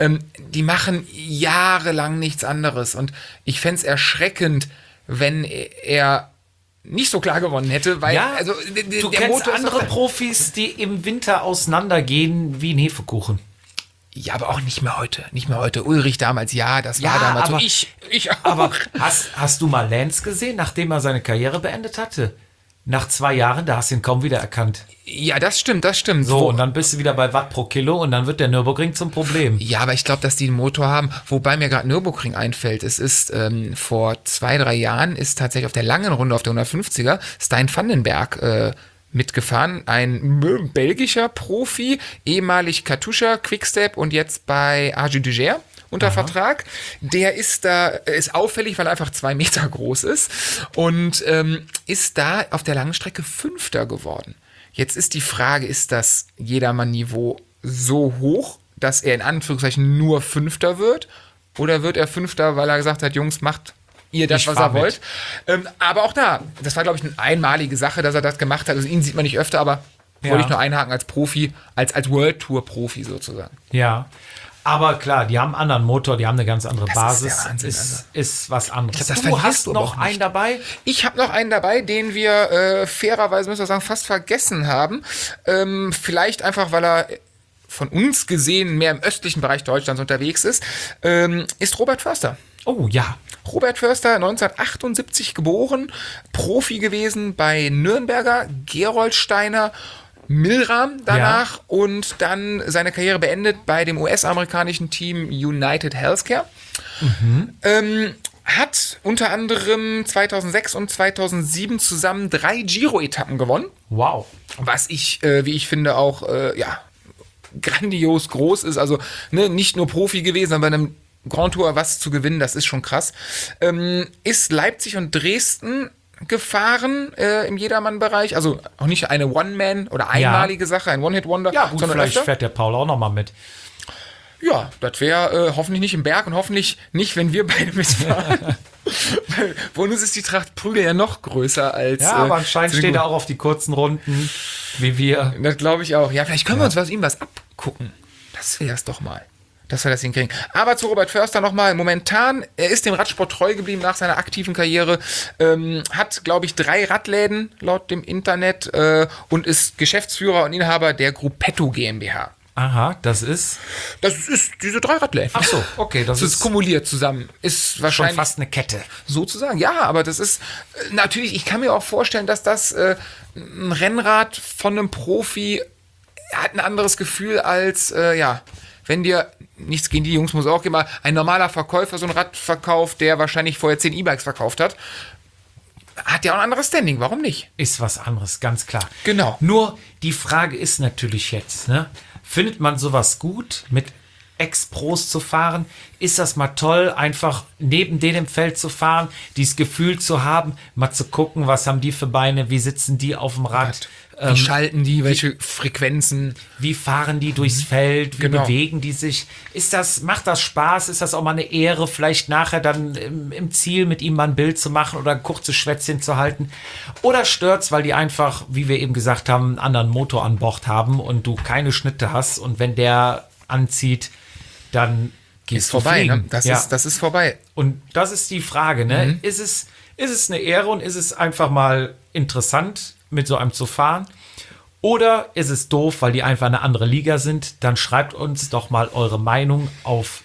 die machen jahrelang nichts anderes. Und ich fände es erschreckend, wenn er nicht so klar gewonnen hätte, weil Ja, also du der kennst Motor ist andere doch- Profis, die im Winter auseinandergehen wie ein Hefekuchen. Ja, aber auch nicht mehr heute. Nicht mehr heute. Ulrich damals, ja, das Ja, war damals aber- so. Ich auch. Aber hast du mal Lance gesehen, nachdem er seine Karriere beendet hatte? Nach 2 Jahren, da hast du ihn kaum wiedererkannt. Ja, das stimmt. So, und dann bist du wieder bei Watt pro Kilo und dann wird der Nürburgring zum Problem. Ja, aber ich glaube, dass die einen Motor haben, wobei mir gerade Nürburgring einfällt. Es ist vor 2-3 Jahren ist tatsächlich auf der langen Runde, auf der 150er, Stijn Vandenberg mitgefahren. Ein belgischer Profi, ehemalig Katusha, Quickstep und jetzt bei AG Duger unter Vertrag. Der ist auffällig, weil er einfach 2 Meter groß ist und ist da auf der langen Strecke 5. geworden. Jetzt ist die Frage, ist das Jedermann-Niveau so hoch, dass er in Anführungszeichen nur 5. wird? Oder wird er 5., weil er gesagt hat, Jungs, macht ihr das, Ich was fahr ihr mit. wollt? Aber auch da, das war, glaube ich, eine einmalige Sache, dass er das gemacht hat. Also ihn sieht man nicht öfter, aber Ja. wollte ich nur einhaken als Profi, als World Tour Profi sozusagen. Ja. Aber klar, die haben einen anderen Motor, die haben eine ganz andere ist Basis. der Wahnsinn, also. Ist was anderes. Ich glaub, das Du verlierst hast du aber noch auch einen nicht. dabei? Ich habe noch einen dabei, den wir fairerweise, müssen wir sagen, fast vergessen haben. Vielleicht einfach, weil er von uns gesehen mehr im östlichen Bereich Deutschlands unterwegs ist Robert Förster. Oh ja. Robert Förster, 1978 geboren, Profi gewesen bei Nürnberger, Gerolsteiner, Milram danach und dann seine Karriere beendet bei dem US-amerikanischen Team United Healthcare. Hat unter anderem 2006 und 2007 zusammen 3 Giro-Etappen gewonnen, Wow. was wie ich finde, auch grandios groß ist. Also nicht nur Profi gewesen, aber bei einem Grand Tour was zu gewinnen, das ist schon krass. Ist Leipzig und Dresden gefahren im Jedermann-Bereich. Also auch nicht eine One-Man- oder einmalige Sache, ein One-Hit-Wonder, Ja, gut, sondern vielleicht öfter. fährt der Paul auch noch mal mit. Ja, das wäre hoffentlich nicht im Berg und hoffentlich nicht, wenn wir beide mitfahren. Weil Bonus ist die Tracht Prügel ja noch größer als. Ja, aber anscheinend steht er auch auf die kurzen Runden, wie wir. Das glaube ich auch. Ja, vielleicht können wir uns ihm was abgucken. Das wäre es doch mal. Dass wir das hinkriegen. Aber zu Robert Förster nochmal. Momentan, er ist dem Radsport treu geblieben nach seiner aktiven Karriere. Hat, glaube ich, 3 Radläden laut dem Internet und ist Geschäftsführer und Inhaber der Gruppetto GmbH. Aha, das ist diese 3 Radläden. Ach so, okay. Das ist kumuliert zusammen. Ist wahrscheinlich schon fast eine Kette. sozusagen. Ja, aber das ist natürlich, ich kann mir auch vorstellen, dass das ein Rennrad von einem Profi hat ein anderes Gefühl als, wenn dir, nichts gegen die Jungs muss auch immer, ein normaler Verkäufer so ein Rad verkauft, der wahrscheinlich vorher 10 E-Bikes verkauft hat, hat ja auch ein anderes Standing. Warum nicht? Ist was anderes, ganz klar. Genau. Nur die Frage ist natürlich jetzt, ne? Findet man sowas gut, mit Ex-Pros zu fahren? Ist das mal toll, einfach neben denen im Feld zu fahren, dieses Gefühl zu haben, mal zu gucken, was haben die für Beine, wie sitzen die auf dem Rad? Wie schalten die, welche Frequenzen? Wie fahren die durchs Feld? Wie Genau. bewegen die sich? Macht das Spaß? Ist das auch mal eine Ehre, vielleicht nachher dann im Ziel mit ihm mal ein Bild zu machen oder ein kurzes Schwätzchen zu halten? Oder stört's, weil die einfach, wie wir eben gesagt haben, einen anderen Motor an Bord haben und du keine Schnitte hast und wenn der anzieht, dann Ist vorbei, ne? Das ist vorbei. Und das ist die Frage, ne? Ist es eine Ehre und ist es einfach mal interessant, mit so einem zu fahren? Oder ist es doof, weil die einfach eine andere Liga sind? Dann schreibt uns doch mal eure Meinung auf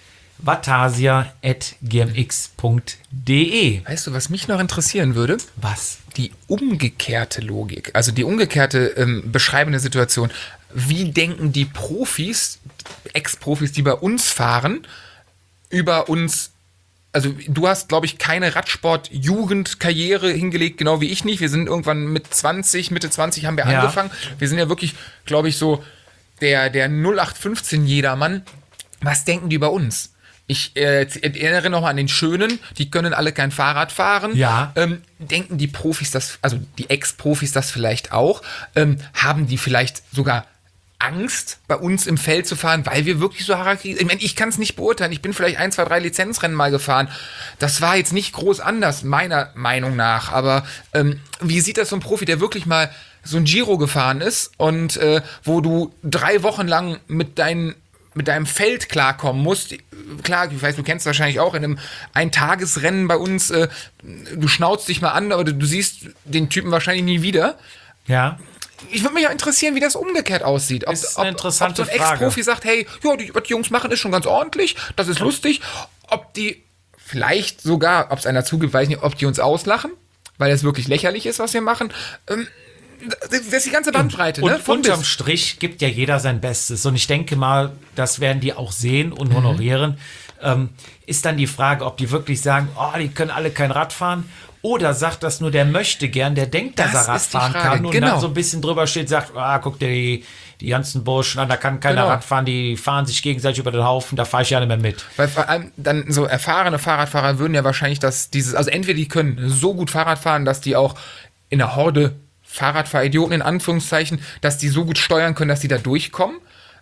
vatasia@gmx.de. Weißt du, was mich noch interessieren würde? Was? Die umgekehrte Logik, also die umgekehrte beschreibende Situation. Wie denken die Profis, Ex-Profis, die bei uns fahren, über uns? Also du hast, glaube ich, keine Radsport-Jugendkarriere hingelegt, genau wie ich nicht. Wir sind irgendwann mit 20, Mitte 20 haben wir angefangen. Wir sind ja wirklich, glaube ich, so der 0815 Jedermann. Was denken die über uns? Ich erinnere nochmal an den Schönen, die können alle kein Fahrrad fahren. Ja. Denken die Profis das, also die Ex-Profis das vielleicht auch? Haben die vielleicht sogar Angst, bei uns im Feld zu fahren, weil wir wirklich so Harakiri... Ich meine, ich kann es nicht beurteilen. Ich bin vielleicht 1, 2, 3 Lizenzrennen mal gefahren. Das war jetzt nicht groß anders, meiner Meinung nach. Aber wie sieht das so ein Profi, der wirklich mal so ein Giro gefahren ist und wo du 3 Wochen lang mit deinem Feld klarkommen musst? Klar, ich weiß, du kennst es wahrscheinlich auch in einem Eintagesrennen bei uns. Du schnauzt dich mal an, aber du siehst den Typen wahrscheinlich nie wieder. Ja. Ich würde mich ja interessieren, wie das umgekehrt aussieht. Ist eine interessante ob so ein Frage. Ex-Profi sagt, hey, ja, was die Jungs machen, ist schon ganz ordentlich, das ist lustig. Ob die vielleicht sogar, ob es einer zugibt, weiß ich nicht, ob die uns auslachen, weil es wirklich lächerlich ist, was wir machen. Das ist die ganze Bandbreite. Und Ne? Von unterm bis. Strich gibt ja jeder sein Bestes. Und ich denke mal, das werden die auch sehen und honorieren. Ist dann die Frage, ob die wirklich sagen, oh, die können alle kein Rad fahren. Oder sagt das nur, der möchte gern, der denkt, dass Das er Rad ist die fahren Frage, kann und genau. dann so ein bisschen drüber steht, sagt, guck dir die ganzen Burschen an, da kann keiner Genau. Rad fahren, die fahren sich gegenseitig über den Haufen, da fahre ich ja nicht mehr mit. Weil vor allem dann so erfahrene Fahrradfahrer würden ja wahrscheinlich also entweder die können so gut Fahrrad fahren, dass die auch in der Horde Fahrradfahridioten in Anführungszeichen, dass die so gut steuern können, dass die da durchkommen.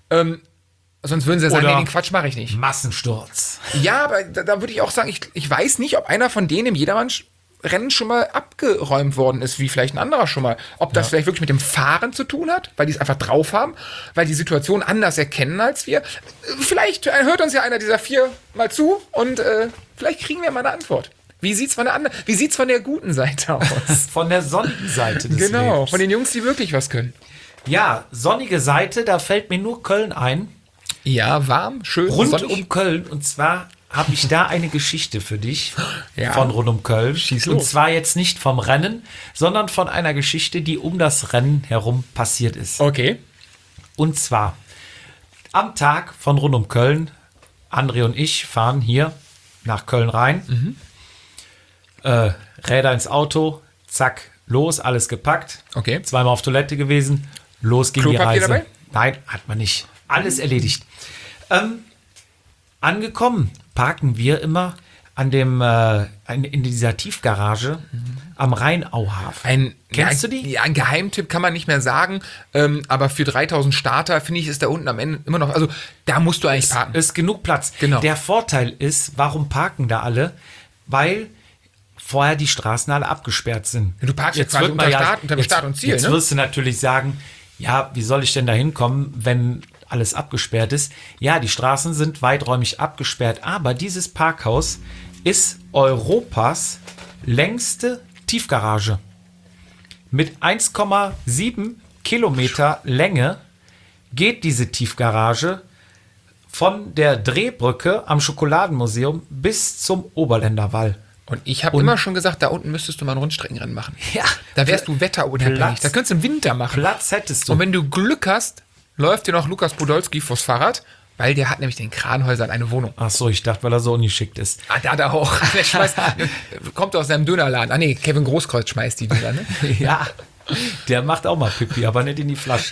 Sonst würden sie ja sagen, Oder nee, den Quatsch mache ich nicht. Massensturz. Ja, aber da würde ich auch sagen, ich weiß nicht, ob einer von denen im Jedermann-Rennen schon mal abgeräumt worden ist, wie vielleicht ein anderer schon mal. Ob das vielleicht wirklich mit dem Fahren zu tun hat, weil die es einfach drauf haben, weil die Situation anders erkennen als wir. Vielleicht hört uns ja einer dieser 4 mal zu und vielleicht kriegen wir mal eine Antwort. Wie sieht's von der guten Seite aus? Von der sonnigen Seite des Genau, Lebens. von den Jungs, die wirklich was können. Ja, sonnige Seite, da fällt mir nur Köln ein. Ja, warm, schön, Rund sonnig. um Köln. Und zwar habe ich da eine Geschichte für dich Ja. von rund um Köln. Schieß Und los. zwar jetzt nicht vom Rennen, sondern von einer Geschichte, die um das Rennen herum passiert ist. Okay. Und zwar am Tag von rund um Köln, André und ich fahren hier nach Köln rein. Räder ins Auto, zack, los, alles gepackt. Okay. Zweimal auf Toilette gewesen, los ging die Klopapier Reise. dabei? Nein, hat man nicht. Alles erledigt. Angekommen parken wir immer an dem in dieser Tiefgarage am Rheinauhafen. Kennst du die? Ja, ein Geheimtipp kann man nicht mehr sagen, aber für 3000 Starter, finde ich, ist da unten am Ende immer noch, also da musst du eigentlich parken. Ist genug Platz. Genau. Der Vorteil ist, warum parken da alle? Weil vorher die Straßen alle abgesperrt sind. Du parkst jetzt quasi unter Start und Ziel, Jetzt ne? wirst du natürlich sagen, ja, wie soll ich denn da hinkommen, wenn alles abgesperrt ist? Ja, die Straßen sind weiträumig abgesperrt, aber dieses Parkhaus ist Europas längste Tiefgarage. Mit 1,7 Kilometer Länge geht diese Tiefgarage von der Drehbrücke am Schokoladenmuseum bis zum Oberländerwall. Und ich habe immer schon gesagt, da unten müsstest du mal ein Rundstreckenrennen machen. Ja. Da wärst du wetterunabhängig. Platz. Das könntest du im Winter machen. Platz hättest du. Und wenn du Glück hast, läuft dir noch Lukas Podolski vors Fahrrad, weil der hat nämlich den Kranhäusern eine Wohnung. Ach so, ich dachte, weil er so ungeschickt ist. Ah, da auch. Der kommt aus seinem Dönerladen. Ah nee, Kevin Großkreuz schmeißt die Döner, ne? Ja, der macht auch mal Pipi, aber nicht in die Flasche.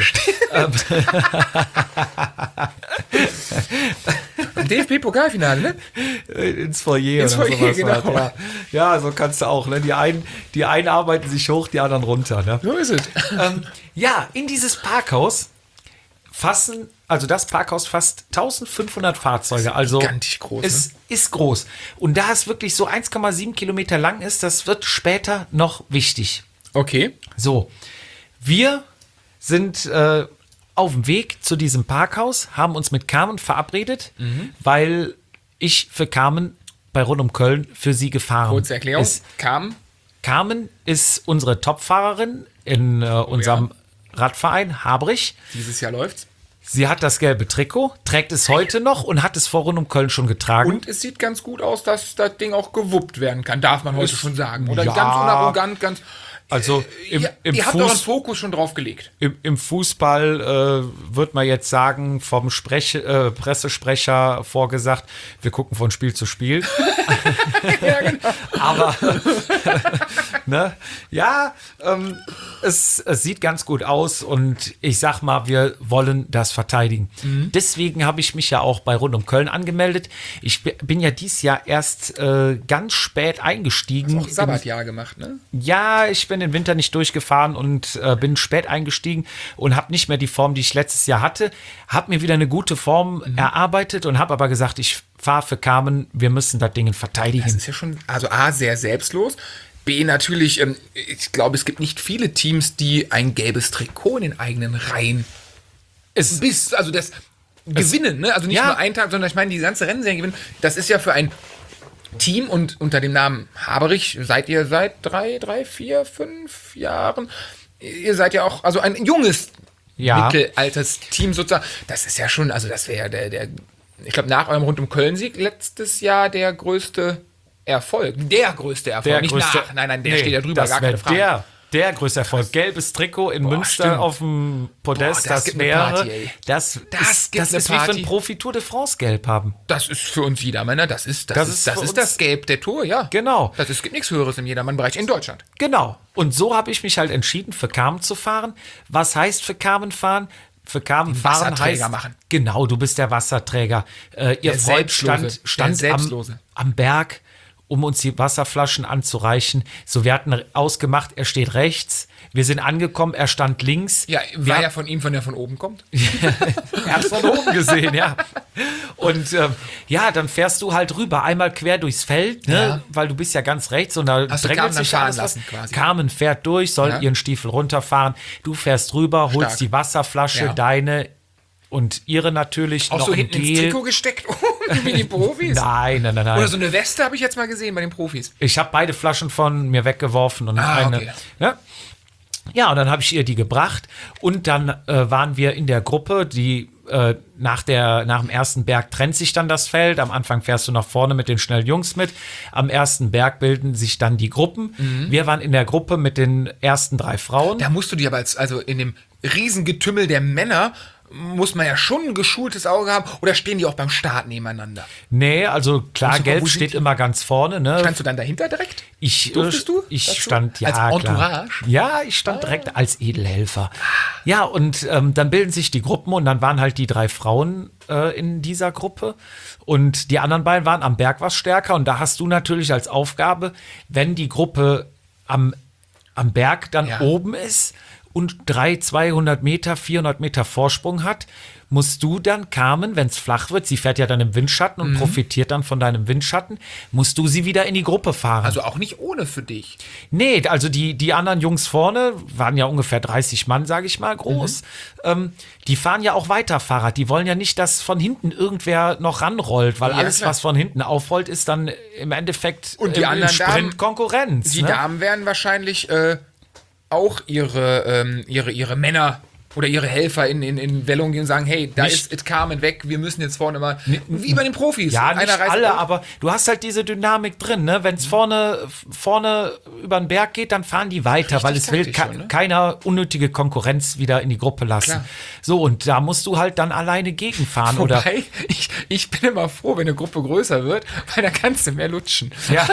DFB-Pokalfinale, ne? Ins Foyer Ins oder Foyer, sowas. genau. Halt, ja. Ja, so kannst du auch. Ne? Die einen arbeiten sich hoch, die anderen runter. Ne? So ist es. Ja, in dieses Parkhaus das Parkhaus fasst 1500 Fahrzeuge. Also gigantisch groß, Es ist groß. Und da es wirklich so 1,7 Kilometer lang ist, das wird später noch wichtig. Okay. So, wir sind auf dem Weg zu diesem Parkhaus, haben uns mit Carmen verabredet, weil ich für Carmen bei Rund um Köln für sie gefahren Kurze Erklärung. ist. Carmen ist unsere Topfahrerin in unserem Radverein Habrich. dieses Jahr läuft's. Sie hat das gelbe Trikot, trägt es heute noch und hat es vor Rund um Köln schon getragen. Und es sieht ganz gut aus, dass das Ding auch gewuppt werden kann. Darf man heute schon sagen. Oder ja. ganz unarrogant, ganz... Also im ihr habt euren Fokus schon drauf gelegt. Im Fußball wird man jetzt sagen, vom Pressesprecher vorgesagt, wir gucken von Spiel zu Spiel. Ja, genau. Aber ne? Ja, es sieht ganz gut aus und ich sag mal, wir wollen das verteidigen. Deswegen habe ich mich ja auch bei Rund um Köln angemeldet. Ich bin ja dieses Jahr erst ganz spät eingestiegen. Auch Sabbatjahr gemacht, ne? Ja, ich bin den Winter nicht durchgefahren und bin spät eingestiegen und habe nicht mehr die Form, die ich letztes Jahr hatte. Habe mir wieder eine gute Form erarbeitet und habe aber gesagt, ich fahre für Carmen, wir müssen das Ding verteidigen. Das ist ja schon, also A, sehr selbstlos. B, natürlich, ich glaube, es gibt nicht viele Teams, die ein gelbes Trikot in den eigenen Reihen gewinnen, ne? Also nicht nur einen Tag, sondern ich meine, die ganze Rennserie gewinnen. Das ist ja für ein Team und unter dem Namen Haberich seid ihr seit 3, 4, 5 Jahren. Ihr seid ja auch, also ein junges, mittelaltes Team sozusagen. Das ist ja schon, also das wäre ja der, ich glaube, nach eurem Rund um Köln-Sieg letztes Jahr der größte Erfolg. Der größte Erfolg, nicht nach. Nein, der steht ja drüber, gar keine Frage. Der größte Erfolg. Gelbes Trikot in Münster stimmt. auf dem Podest, Das gibt eine Party, ey. das gibt eine ist wie für Party. ein Profi-Tour de France gelb haben. Das ist für uns Jedermänner, das ist für uns- das Gelb der Tour, ja. Genau. Es gibt nichts Höheres im Jedermann-Bereich in Deutschland. Genau. Und so habe ich mich halt entschieden, für Carmen zu fahren. Was heißt für Carmen fahren? Für Carmen fahren Wasserträger heißt... machen. Genau, du bist der Wasserträger. Ihr Freund Selbstlose. stand Der Selbstlose. am Berg, um uns die Wasserflaschen anzureichen. So, wir hatten ausgemacht, er steht rechts. Wir sind angekommen, er stand links. Ja, war ja von ihm, wenn er von oben kommt. Er hat es von oben gesehen, ja. Und dann fährst du halt rüber, einmal quer durchs Feld, ne? Ja. Weil du bist ja ganz rechts und da Hast du drängelt Carmen dann sich fahren alles lassen was. quasi? Carmen fährt durch, soll Ja. ihren Stiefel runterfahren. Du fährst rüber, holst Stark. die Wasserflasche, Ja. deine und ihre natürlich Auch noch so ein hinten ins Gel. Trikot gesteckt, wie die Profis. Nein. Oder so eine Weste habe ich jetzt mal gesehen bei den Profis. Ich habe beide Flaschen von mir weggeworfen und eine. okay. Ne? Ja, und dann habe ich ihr die gebracht und dann waren wir in der Gruppe, die nach dem ersten Berg trennt sich dann das Feld. Am Anfang fährst du nach vorne mit den schnellen Jungs mit. Am ersten Berg bilden sich dann die Gruppen. Wir waren in der Gruppe mit den ersten 3 Frauen. Da musst du dir aber also in dem Riesengetümmel der Männer muss man ja schon ein geschultes Auge haben. Oder stehen die auch beim Start nebeneinander? Nee, also klar, Musst du gucken, Gelb wo steht sind die? immer ganz vorne. Ne? Standst du dann dahinter direkt? Durftest du Ich dazu? stand, ja, Als klar. Entourage? Ja, ich stand direkt als Edelhelfer. Ja, und dann bilden sich die Gruppen und dann waren halt die 3 Frauen in dieser Gruppe und die anderen beiden waren am Berg was stärker und da hast du natürlich als Aufgabe, wenn die Gruppe am Berg dann Ja. oben ist und 200 Meter, 400 Meter Vorsprung hat, musst du dann, Carmen, wenn es flach wird, sie fährt ja dann im Windschatten und profitiert dann von deinem Windschatten, musst du sie wieder in die Gruppe fahren. Also auch nicht ohne für dich. Nee, also die anderen Jungs vorne waren ja ungefähr 30 Mann, sage ich mal, groß. Die fahren ja auch weiter Fahrrad. Die wollen ja nicht, dass von hinten irgendwer noch ranrollt, weil Ja, alles, klar. was von hinten aufrollt, ist dann im Endeffekt Und die anderen Sprint Damen- Konkurrenz. Die Ne? Damen werden wahrscheinlich auch ihre Männer oder ihre Helfer in Wellung gehen und sagen, hey, da Nicht- ist It Carmen weg, wir müssen jetzt vorne mal, wie bei den Profis. Ja, nicht Einer reißt alle, auf. aber du hast halt diese Dynamik drin, ne? Wenn es vorne über den Berg geht, dann fahren die weiter, weil es will taktisch schon, ne? keiner unnötige Konkurrenz wieder in die Gruppe lassen. Klar. So, und da musst du halt dann alleine gegenfahren. Oder Wobei, ich bin immer froh, wenn eine Gruppe größer wird, weil da kannst du mehr lutschen. Ja,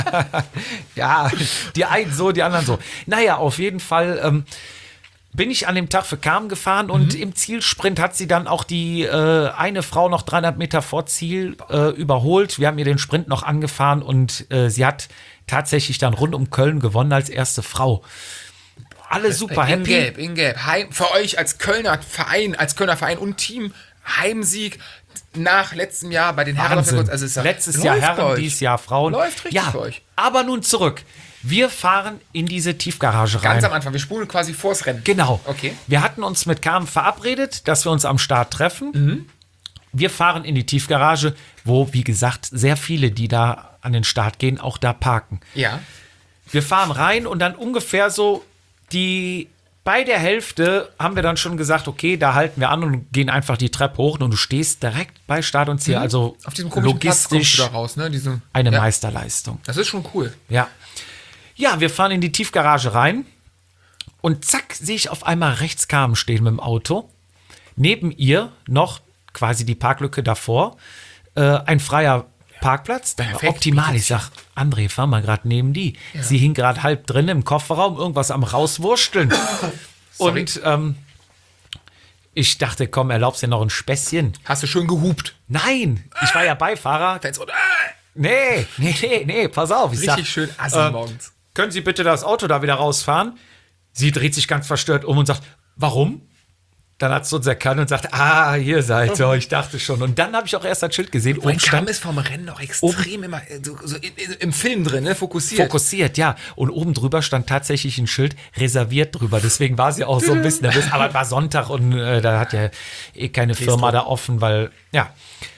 ja, die einen so, die anderen so. Naja, auf jeden Fall bin ich an dem Tag für Carmen gefahren und im Zielsprint hat sie dann auch die eine Frau noch 300 Meter vor Ziel überholt. Wir haben ihr den Sprint noch angefahren und sie hat tatsächlich dann rund um Köln gewonnen als erste Frau. Alle super happy. In Gelb. Für euch als Kölner Verein und Team, Heimsieg nach letztem Jahr bei den Herren. Wahnsinn. Also es Letztes Jahr läuft bei Herren, euch. dieses Jahr Frauen. Läuft richtig ja, für euch. aber nun zurück. Wir fahren in diese Tiefgarage rein. Ganz am Anfang, wir spulen quasi vors Rennen. Genau. Okay. Wir hatten uns mit Carmen verabredet, dass wir uns am Start treffen. Wir fahren in die Tiefgarage, wo, wie gesagt, sehr viele, die da an den Start gehen, auch da parken. Ja. Wir fahren rein und dann ungefähr so bei der Hälfte haben wir dann schon gesagt, okay, da halten wir an und gehen einfach die Treppe hoch und du stehst direkt bei Start und Ziel. Also Auf diesem komischen Platz kommst logistisch du da raus, ne? eine ja. Meisterleistung. Das ist schon cool. Ja. Ja, wir fahren in die Tiefgarage rein und zack, sehe ich auf einmal rechts Carmen stehen mit dem Auto. Neben ihr noch quasi die Parklücke davor, ein freier Parkplatz. Perfekt. Optimal. Ich sag, André, fahr mal gerade neben die. Sie hing gerade halb drin im Kofferraum, irgendwas am rauswursteln. Sorry. Und ich dachte, komm, erlaubst dir noch ein Späßchen. Hast du schön gehupt. Nein, ich war ja Beifahrer. Fans und Nee, pass auf. Ich richtig sag, schön assi morgens. können Sie bitte das Auto da wieder rausfahren? Sie dreht sich ganz verstört um und sagt, warum? Dann hat sie uns erkannt und sagt, hier seid ihr. Ich dachte schon. Und dann habe ich auch erst das Schild gesehen. Oben Oben stand ist vom Rennen noch extrem immer so im Film drin, ne? Fokussiert. fokussiert, ja. Und oben drüber stand tatsächlich ein Schild reserviert drüber. Deswegen war sie auch so ein bisschen nervös. Aber es war Sonntag und da hat ja keine Firma da offen, weil, ja.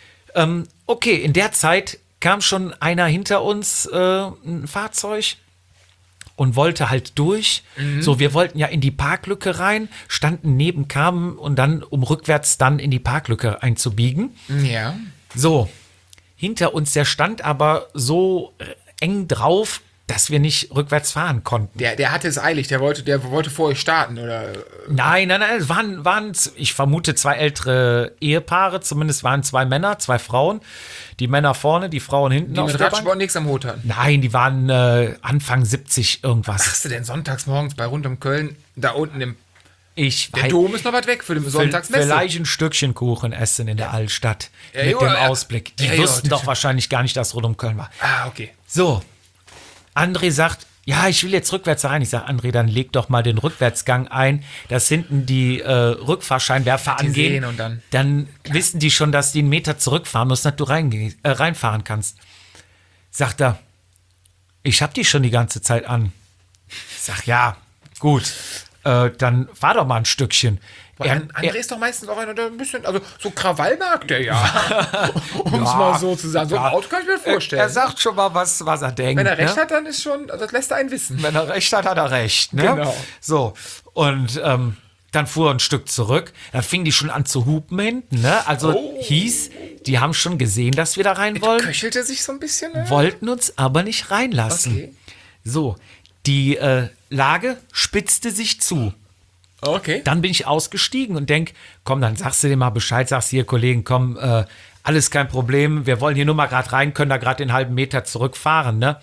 Okay, in der Zeit kam schon einer hinter uns, ein Fahrzeug, und wollte halt durch. So, wir wollten ja in die Parklücke rein, standen neben Carmen und dann, um rückwärts dann in die Parklücke einzubiegen. Ja. So, hinter uns, der stand aber so eng drauf, dass wir nicht rückwärts fahren konnten. Der hatte es eilig, der wollte vor euch starten, oder? Nein, es waren, ich vermute, 2 ältere Ehepaare, zumindest waren 2 Männer, 2 Frauen. Die Männer vorne, die Frauen hinten Die auf mit der Bank. Radsport nichts am Hut hatten. Nein, die waren Anfang 70 irgendwas. Was hast du denn sonntags morgens bei rund um Köln, da unten im Ich Der weiß, Dom ist noch weit weg für den Sonntagsmesse. vielleicht ein Stückchen Kuchen essen in der Altstadt Ja, mit jo, dem ja. Ausblick. Die Ja, jo, wussten das- doch wahrscheinlich gar nicht, dass rund um Köln war. Okay. So, André sagt, ja, ich will jetzt rückwärts rein. Ich sage, André, dann leg doch mal den Rückwärtsgang ein, dass hinten die Rückfahrscheinwerfer Die angehen. sehen und dann- wissen die schon, dass die einen Meter zurückfahren müssen, dass du reinfahren kannst. Sagt er, ich hab die schon die ganze Zeit an. Ich sag, ja, gut, dann fahr doch mal ein Stückchen. André ist doch meistens auch einer, der ein bisschen, also so Krawall mag der ja. Um es mal so zu sagen. So ein Auto kann ich mir vorstellen. Er sagt schon mal, was er denkt. Wenn er recht ne? hat, dann ist schon, das lässt er einen wissen. Wenn er recht hat, hat er recht. Ne? Genau. So, und dann fuhr er ein Stück zurück. Dann fing die schon an zu hupen hinten. Ne? Also hieß, die haben schon gesehen, dass wir da rein wollen, Köchelte sich so ein bisschen. Ne? wollten uns aber nicht reinlassen. Okay. So, die Lage spitzte sich zu. Okay. Dann bin ich ausgestiegen und denk, komm, dann sagst du dir mal Bescheid, sagst hier, Kollegen, komm, alles kein Problem, wir wollen hier nur mal gerade rein, können da gerade den halben Meter zurückfahren, ne?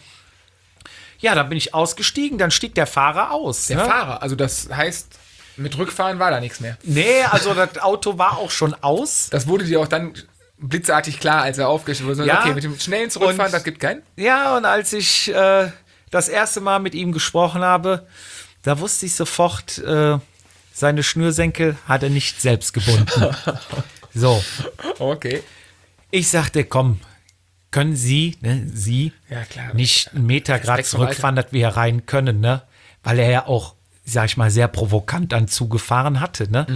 Ja, dann bin ich ausgestiegen, dann stieg der Fahrer aus. Der ne? Fahrer, also das heißt, mit Rückfahren war da nichts mehr. Nee, also das Auto war auch schon aus. Das wurde dir auch dann blitzartig klar, als er aufgestellt wurde. Ja. Okay, mit dem schnellen Zurückfahren, Und- das gibt keinen. Ja, und als ich das erste Mal mit ihm gesprochen habe, da wusste ich sofort, seine Schnürsenkel hat er nicht selbst gebunden. So. Okay. Ich sagte, komm, können Sie, ne, Sie, Ja, klar. nicht einen Meter gerade Respekt vom zurückfahren, dass wir hier rein können, ne? Weil er ja auch, sag ich mal, sehr provokant dann zugefahren hatte, ne?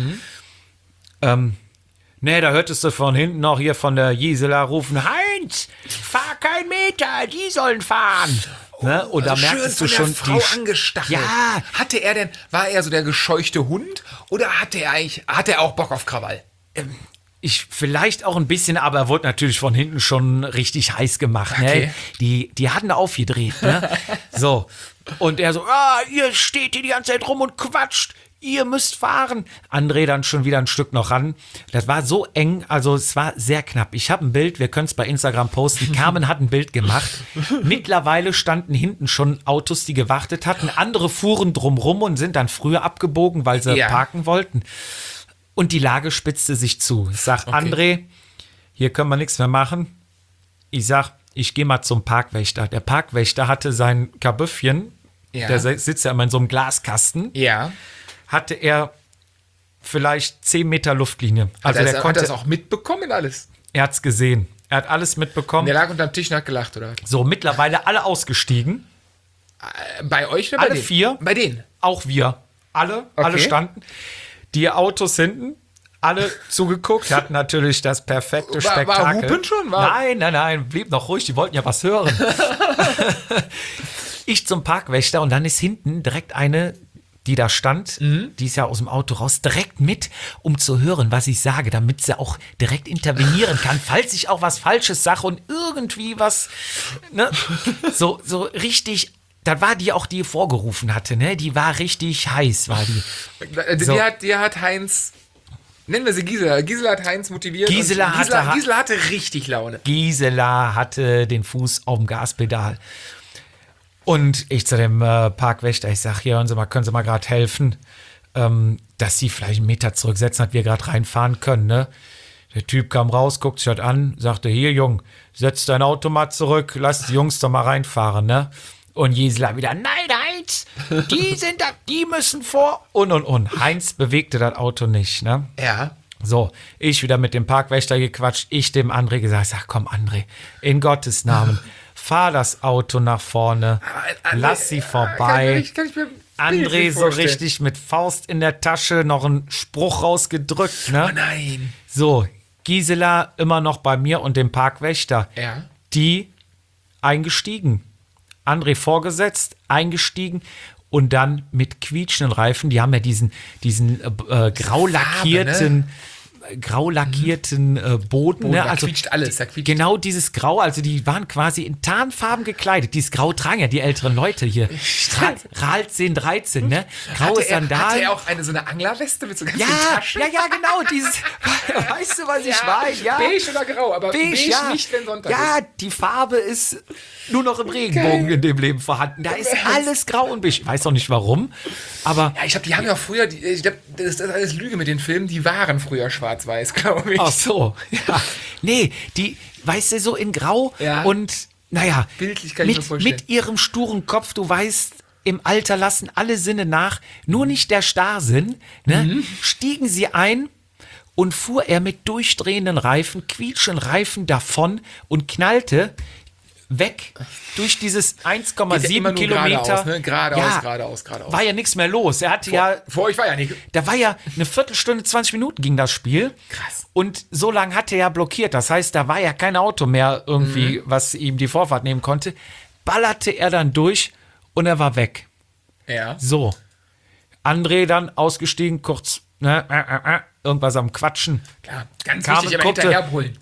Ne, da hörtest du von hinten noch hier von der Gisela rufen, Heinz, fahr keinen Meter, die sollen fahren. Ne? Und da merktest du schön von schon, der Frau angestachelt. Ja. War er so der gescheuchte Hund oder hatte er auch Bock auf Krawall? Vielleicht auch ein bisschen, aber er wurde natürlich von hinten schon richtig heiß gemacht. Okay. Ne? Die hatten aufgedreht. Ne? So. Und er so, ihr steht hier die ganze Zeit rum und quatscht. Ihr müsst fahren. André dann schon wieder ein Stück noch ran. Das war so eng, also es war sehr knapp. Ich habe ein Bild, wir können es bei Instagram posten. Carmen hat ein Bild gemacht. Mittlerweile standen hinten schon Autos, die gewartet hatten. Andere fuhren drumrum und sind dann früher abgebogen, weil sie parken wollten. Und die Lage spitzte sich zu. Ich sag, André, hier können wir nichts mehr machen. Ich sag, ich gehe mal zum Parkwächter. Der Parkwächter hatte sein Kabüffchen, der sitzt ja immer in so einem Glaskasten. Ja. Hatte er vielleicht 10 Meter Luftlinie. Also Hat er das auch mitbekommen alles? Er hat's gesehen. Er hat alles mitbekommen. Der lag unterm Tisch und hat gelacht, oder? So, mittlerweile alle ausgestiegen. Bei euch oder bei Alle denen? 4. Bei denen? Auch wir. Alle standen. Die Autos hinten, alle zugeguckt, hatten natürlich das perfekte Spektakel. War Hupen schon? Nein, blieb noch ruhig, die wollten ja was hören. Ich zum Parkwächter und dann ist hinten direkt eine, die da stand, die ist ja aus dem Auto raus, direkt mit, um zu hören, was ich sage, damit sie auch direkt intervenieren kann, falls ich auch was Falsches sage und irgendwie was, ne, so richtig. Das war die auch, die vorgerufen hatte, ne? Die war richtig heiß, war die. So. Die hat Heinz, nennen wir sie Gisela. Gisela hat Heinz motiviert. Gisela hatte richtig Laune. Gisela hatte den Fuß auf dem Gaspedal. Und ich zu dem Parkwächter, ich sag, hier, hören Sie mal, können Sie mal gerade helfen, dass Sie vielleicht einen Meter zurücksetzen, dass wir gerade reinfahren können, ne? Der Typ kam raus, guckt sich halt an, sagte, hier, Jung, setz dein Auto mal zurück, lass die Jungs doch mal reinfahren, ne? Und Gisela wieder, nein, Heinz, die sind da, die müssen vor. Und. Heinz bewegte das Auto nicht, ne? Ja. So, ich wieder mit dem Parkwächter gequatscht, ich dem André gesagt, sag, komm, André, in Gottes Namen, fahr das Auto nach vorne, lass sie vorbei. Kann ich mir André so vorstellen. richtig mit Faust in der Tasche, noch einen Spruch rausgedrückt, ne? Oh nein. So, Gisela immer noch bei mir und dem Parkwächter. Ja. Die eingestiegen. André vorgesetzt, eingestiegen und dann mit quietschenden Reifen. Die haben ja diesen grau lackierten Boden. Ne? Da Also quietscht alles. Da quietscht. genau dieses Grau, also die waren quasi in Tarnfarben gekleidet. Dieses Grau tragen ja die älteren Leute hier. Ralt 13, ne? Graue Sandalen. Hatte er auch so eine Anglerweste mit so ganz vielen Ja, Taschen? genau, dieses, weißt du, was ich meine? Ja. Beige oder grau, aber beige ja. nicht, wenn Sonntag Ja, ist. die Farbe ist nur noch im Regenbogen in dem Leben vorhanden. Da ist alles grau und beige. Ich weiß auch nicht warum, aber Ja, ich glaube, die haben ja früher, ich glaube, das ist alles Lüge mit den Filmen, die waren früher schwarz-weiß, glaube ich. ach so. Ja. Nee, die, weißt du, so in grau Ja. und naja, Bildlich kann ich mir vorstellen. mit ihrem sturen Kopf, du weißt, im Alter lassen alle Sinne nach, nur nicht der Starrsinn, ne? Stiegen sie ein und fuhr er mit durchdrehenden Reifen, quietschenden Reifen davon und knallte weg durch dieses Geht ja 1,7 immer nur Kilometer. geradeaus, ne? Ja, Geradeaus. war ja nichts mehr los. Er hatte ja, Vor euch war ja nicht. da war ja eine Viertelstunde, 20 Minuten ging das Spiel. Krass. Und so lange hatte er blockiert. Das heißt, da war ja kein Auto mehr irgendwie, was ihm die Vorfahrt nehmen konnte. Ballerte er dann durch und er war weg. Ja. So. André dann ausgestiegen, kurz, irgendwas am Quatschen. Klar, ganz Kam wichtig, und aber guckte, hinterherbrüllen.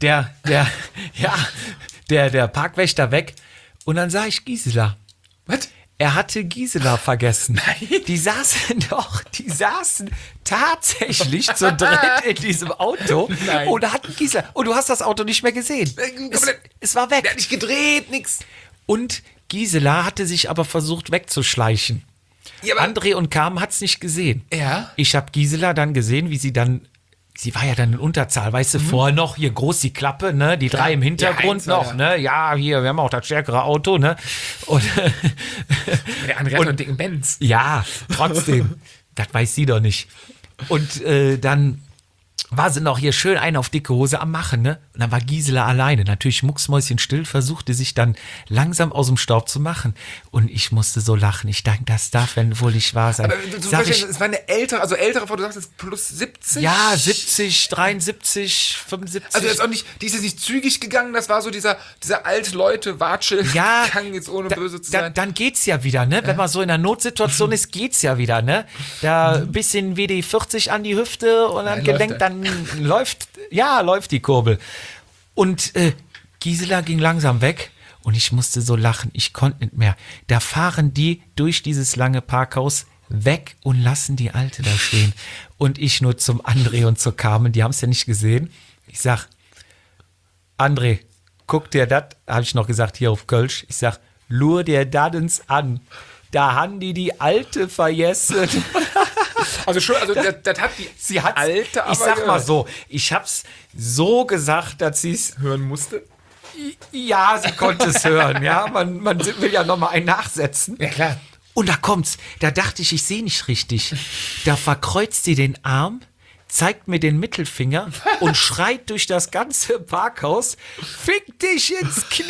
der Parkwächter weg. Und dann sah ich Gisela. Was? Er hatte Gisela vergessen. Nein. Die saßen tatsächlich zu dritt in diesem Auto. Nein. Und da hatten Gisela. Und du hast das Auto nicht mehr gesehen. Es war weg. Der hat nicht gedreht, nix. Und Gisela hatte sich aber versucht wegzuschleichen. Ja, aber- André und Carmen hat es nicht gesehen. Ja. Ich habe Gisela dann gesehen, wie sie dann sie war ja dann in Unterzahl, weißt du, vorher noch hier groß die Klappe, ne, die 3 im Hintergrund Eins war noch, ne, ja, hier, wir haben auch das stärkere Auto, ne, und Der andere hat einen dicken Benz. ja, trotzdem, das weiß sie doch nicht. Und dann war sie noch hier schön einen auf dicke Hose am Machen, ne? Und dann war Gisela alleine. Natürlich mucksmäuschenstill, versuchte sich dann langsam aus dem Staub zu machen. Und ich musste so lachen. Ich dachte, das darf wohl nicht wahr sein. Aber du es war eine ältere Frau, du sagst jetzt plus 70? Ja, 70, 73, 75. Also jetzt auch nicht, die ist jetzt nicht zügig gegangen, das war so dieser alte Leute-Watschel-Gang, ja, jetzt ohne böse zu sein. Dann geht's ja wieder, ne? Wenn man so in einer Notsituation ist, geht's ja wieder, ne? Da ein bisschen WD-40 an die Hüfte und dann gelenkt, dann läuft die Kurbel. Und Gisela ging langsam weg und ich musste so lachen, ich konnte nicht mehr. Da fahren die durch dieses lange Parkhaus weg und lassen die Alte da stehen. Und ich nur zum André und zur Carmen, die haben es ja nicht gesehen. Ich sag, André, guck dir das, habe ich noch gesagt hier auf Kölsch, ich sag, lur dir das an. Da haben die Alte vergessen. Also schon, also das hat die Alte aber ich sag mal gehört. so, ich hab's so gesagt, dass sie es hören musste. ja, sie konnte es hören, ja, man will ja noch mal einen nachsetzen. Ja, klar. Und da kommt's, da dachte ich sehe nicht richtig. Da verkreuzt sie den Arm, zeigt mir den Mittelfinger und schreit durch das ganze Parkhaus, fick dich ins Knie.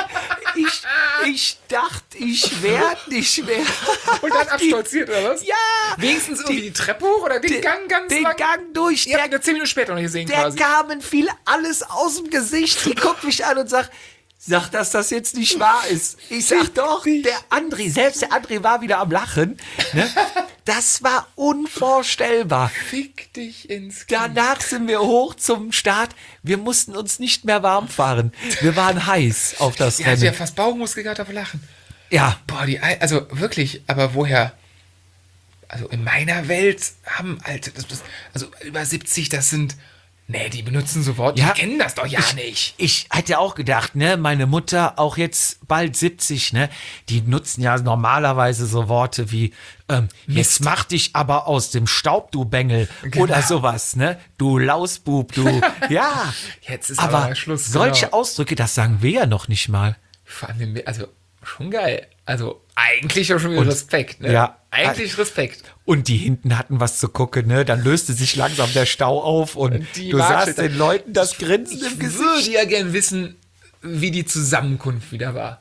Ich dachte, ich werd nicht mehr. Und dann abstolziert, oder was? Ja. Wenigstens irgendwie die Treppe hoch oder den Gang ganz Den lang? Gang durch. Ihr habt ihn ja 10 Minuten später noch gesehen Der quasi. Carmen fiel alles aus dem Gesicht. Die guckt mich an und sagt, sag, dass das jetzt nicht wahr ist. Ich sag doch, der André war wieder am Lachen. Ne? Das war unvorstellbar. Fick dich ins Knie. Danach sind wir hoch zum Start. Wir mussten uns nicht mehr warm fahren. Wir waren heiß auf das Die hat Rennen. ja fast Bauchmuskel gehabt auf Lachen. Ja, Boah, also wirklich, aber woher? Also in meiner Welt haben alte, also über 70, das sind, nee, die benutzen so Worte, Ja. die kennen das doch ja nicht. ich hätte auch gedacht, ne, meine Mutter, auch jetzt bald 70, ne, die nutzen ja normalerweise so Worte wie, jetzt mach dich aber aus dem Staub, du Bengel, oder sowas, ne, du Lausbub, du, ja. Jetzt ist aber mal Schluss, solche genau. Ausdrücke, das sagen wir ja noch nicht mal. Vor allem, also schon geil. Also eigentlich auch schon wieder Respekt, ne? ja. Eigentlich Respekt. Und die hinten hatten was zu gucken, ne, dann löste sich langsam der Stau auf und Die du Watschel- sahst den Leuten das Grinsen im Ich Gesicht. würde ja gern wissen, wie die Zusammenkunft wieder war.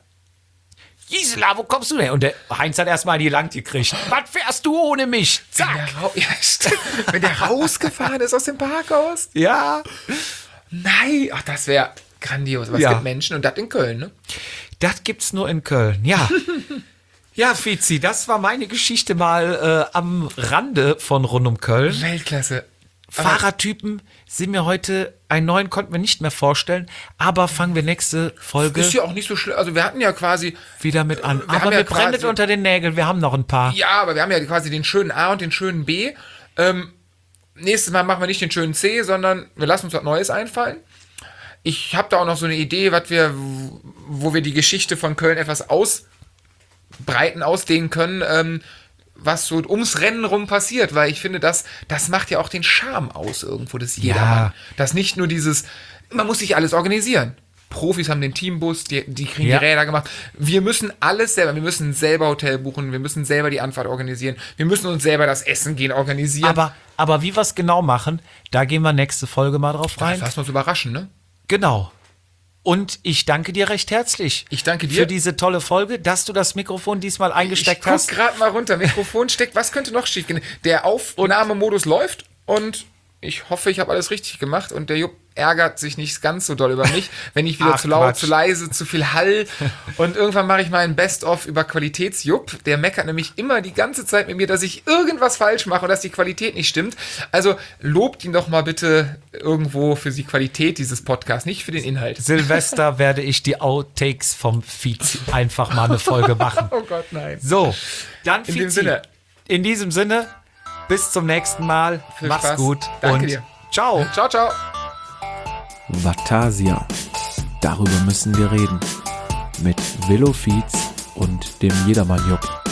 Gisela, wo kommst du denn? Und der Heinz hat erstmal in die Land gekriegt. Was fährst du ohne mich? Wenn Zack. der, ja, stimmt. Wenn der rausgefahren ist aus dem Parkhaus. Ja. Nein, ach, das wäre grandios. Aber es Ja. gibt Menschen und das in Köln, ne? Das gibt's nur in Köln, ja. Ja, Fizi, das war meine Geschichte mal am Rande von rund um Köln. Weltklasse. Fahrertypen sind mir heute, einen neuen konnten wir nicht mehr vorstellen, aber fangen wir nächste Folge Ist ja auch nicht so schlimm. Also wir hatten ja quasi, wieder mit an. wir Aber haben ja mir brennt quasi- unter den Nägeln, wir haben noch ein paar. ja, aber wir haben ja quasi den schönen A und den schönen B. Nächstes Mal machen wir nicht den schönen C, sondern wir lassen uns was Neues einfallen. Ich habe da auch noch so eine Idee, wo wir die Geschichte von Köln etwas ausbreiten, ausdehnen können, was so ums Rennen rum passiert, weil ich finde, das macht ja auch den Charme aus irgendwo des Jedermann. Dass nicht nur man muss sich alles organisieren. Profis haben den Teambus, die kriegen Ja. die Räder gemacht. Wir müssen alles selber, wir müssen selber Hotel buchen, wir müssen selber die Anfahrt organisieren, wir müssen uns selber das Essen gehen organisieren. Aber wie wir es genau machen, da gehen wir nächste Folge mal drauf das rein. lassen wir uns überraschen, ne? Genau. Und ich danke dir recht herzlich. Ich danke dir. Für diese tolle Folge, dass du das Mikrofon diesmal eingesteckt Ich guck hast. gerade mal runter, Mikrofon steckt, was könnte noch schief gehen? Der Aufnahmemodus läuft und ich hoffe, ich habe alles richtig gemacht und der Jupp ärgert sich nicht ganz so doll über mich, wenn ich wieder Ach, zu laut, Quatsch. zu leise, zu viel Hall und irgendwann mache ich mal ein Best-of über Qualitätsjupp. Der meckert nämlich immer die ganze Zeit mit mir, dass ich irgendwas falsch mache und dass die Qualität nicht stimmt. Also lobt ihn doch mal bitte irgendwo für die Qualität dieses Podcasts, nicht für den Inhalt. Silvester werde ich die Outtakes vom Fizi einfach mal eine Folge machen. Oh Gott, nein. So, dann In dem Fizi. Sinne. In diesem Sinne, bis zum nächsten Mal. Viel Mach's Spaß. gut Danke und dir. ciao. Ciao, ciao. Vatasia. Darüber müssen wir reden. Mit Velo Fietz und dem Jedermann Jupp.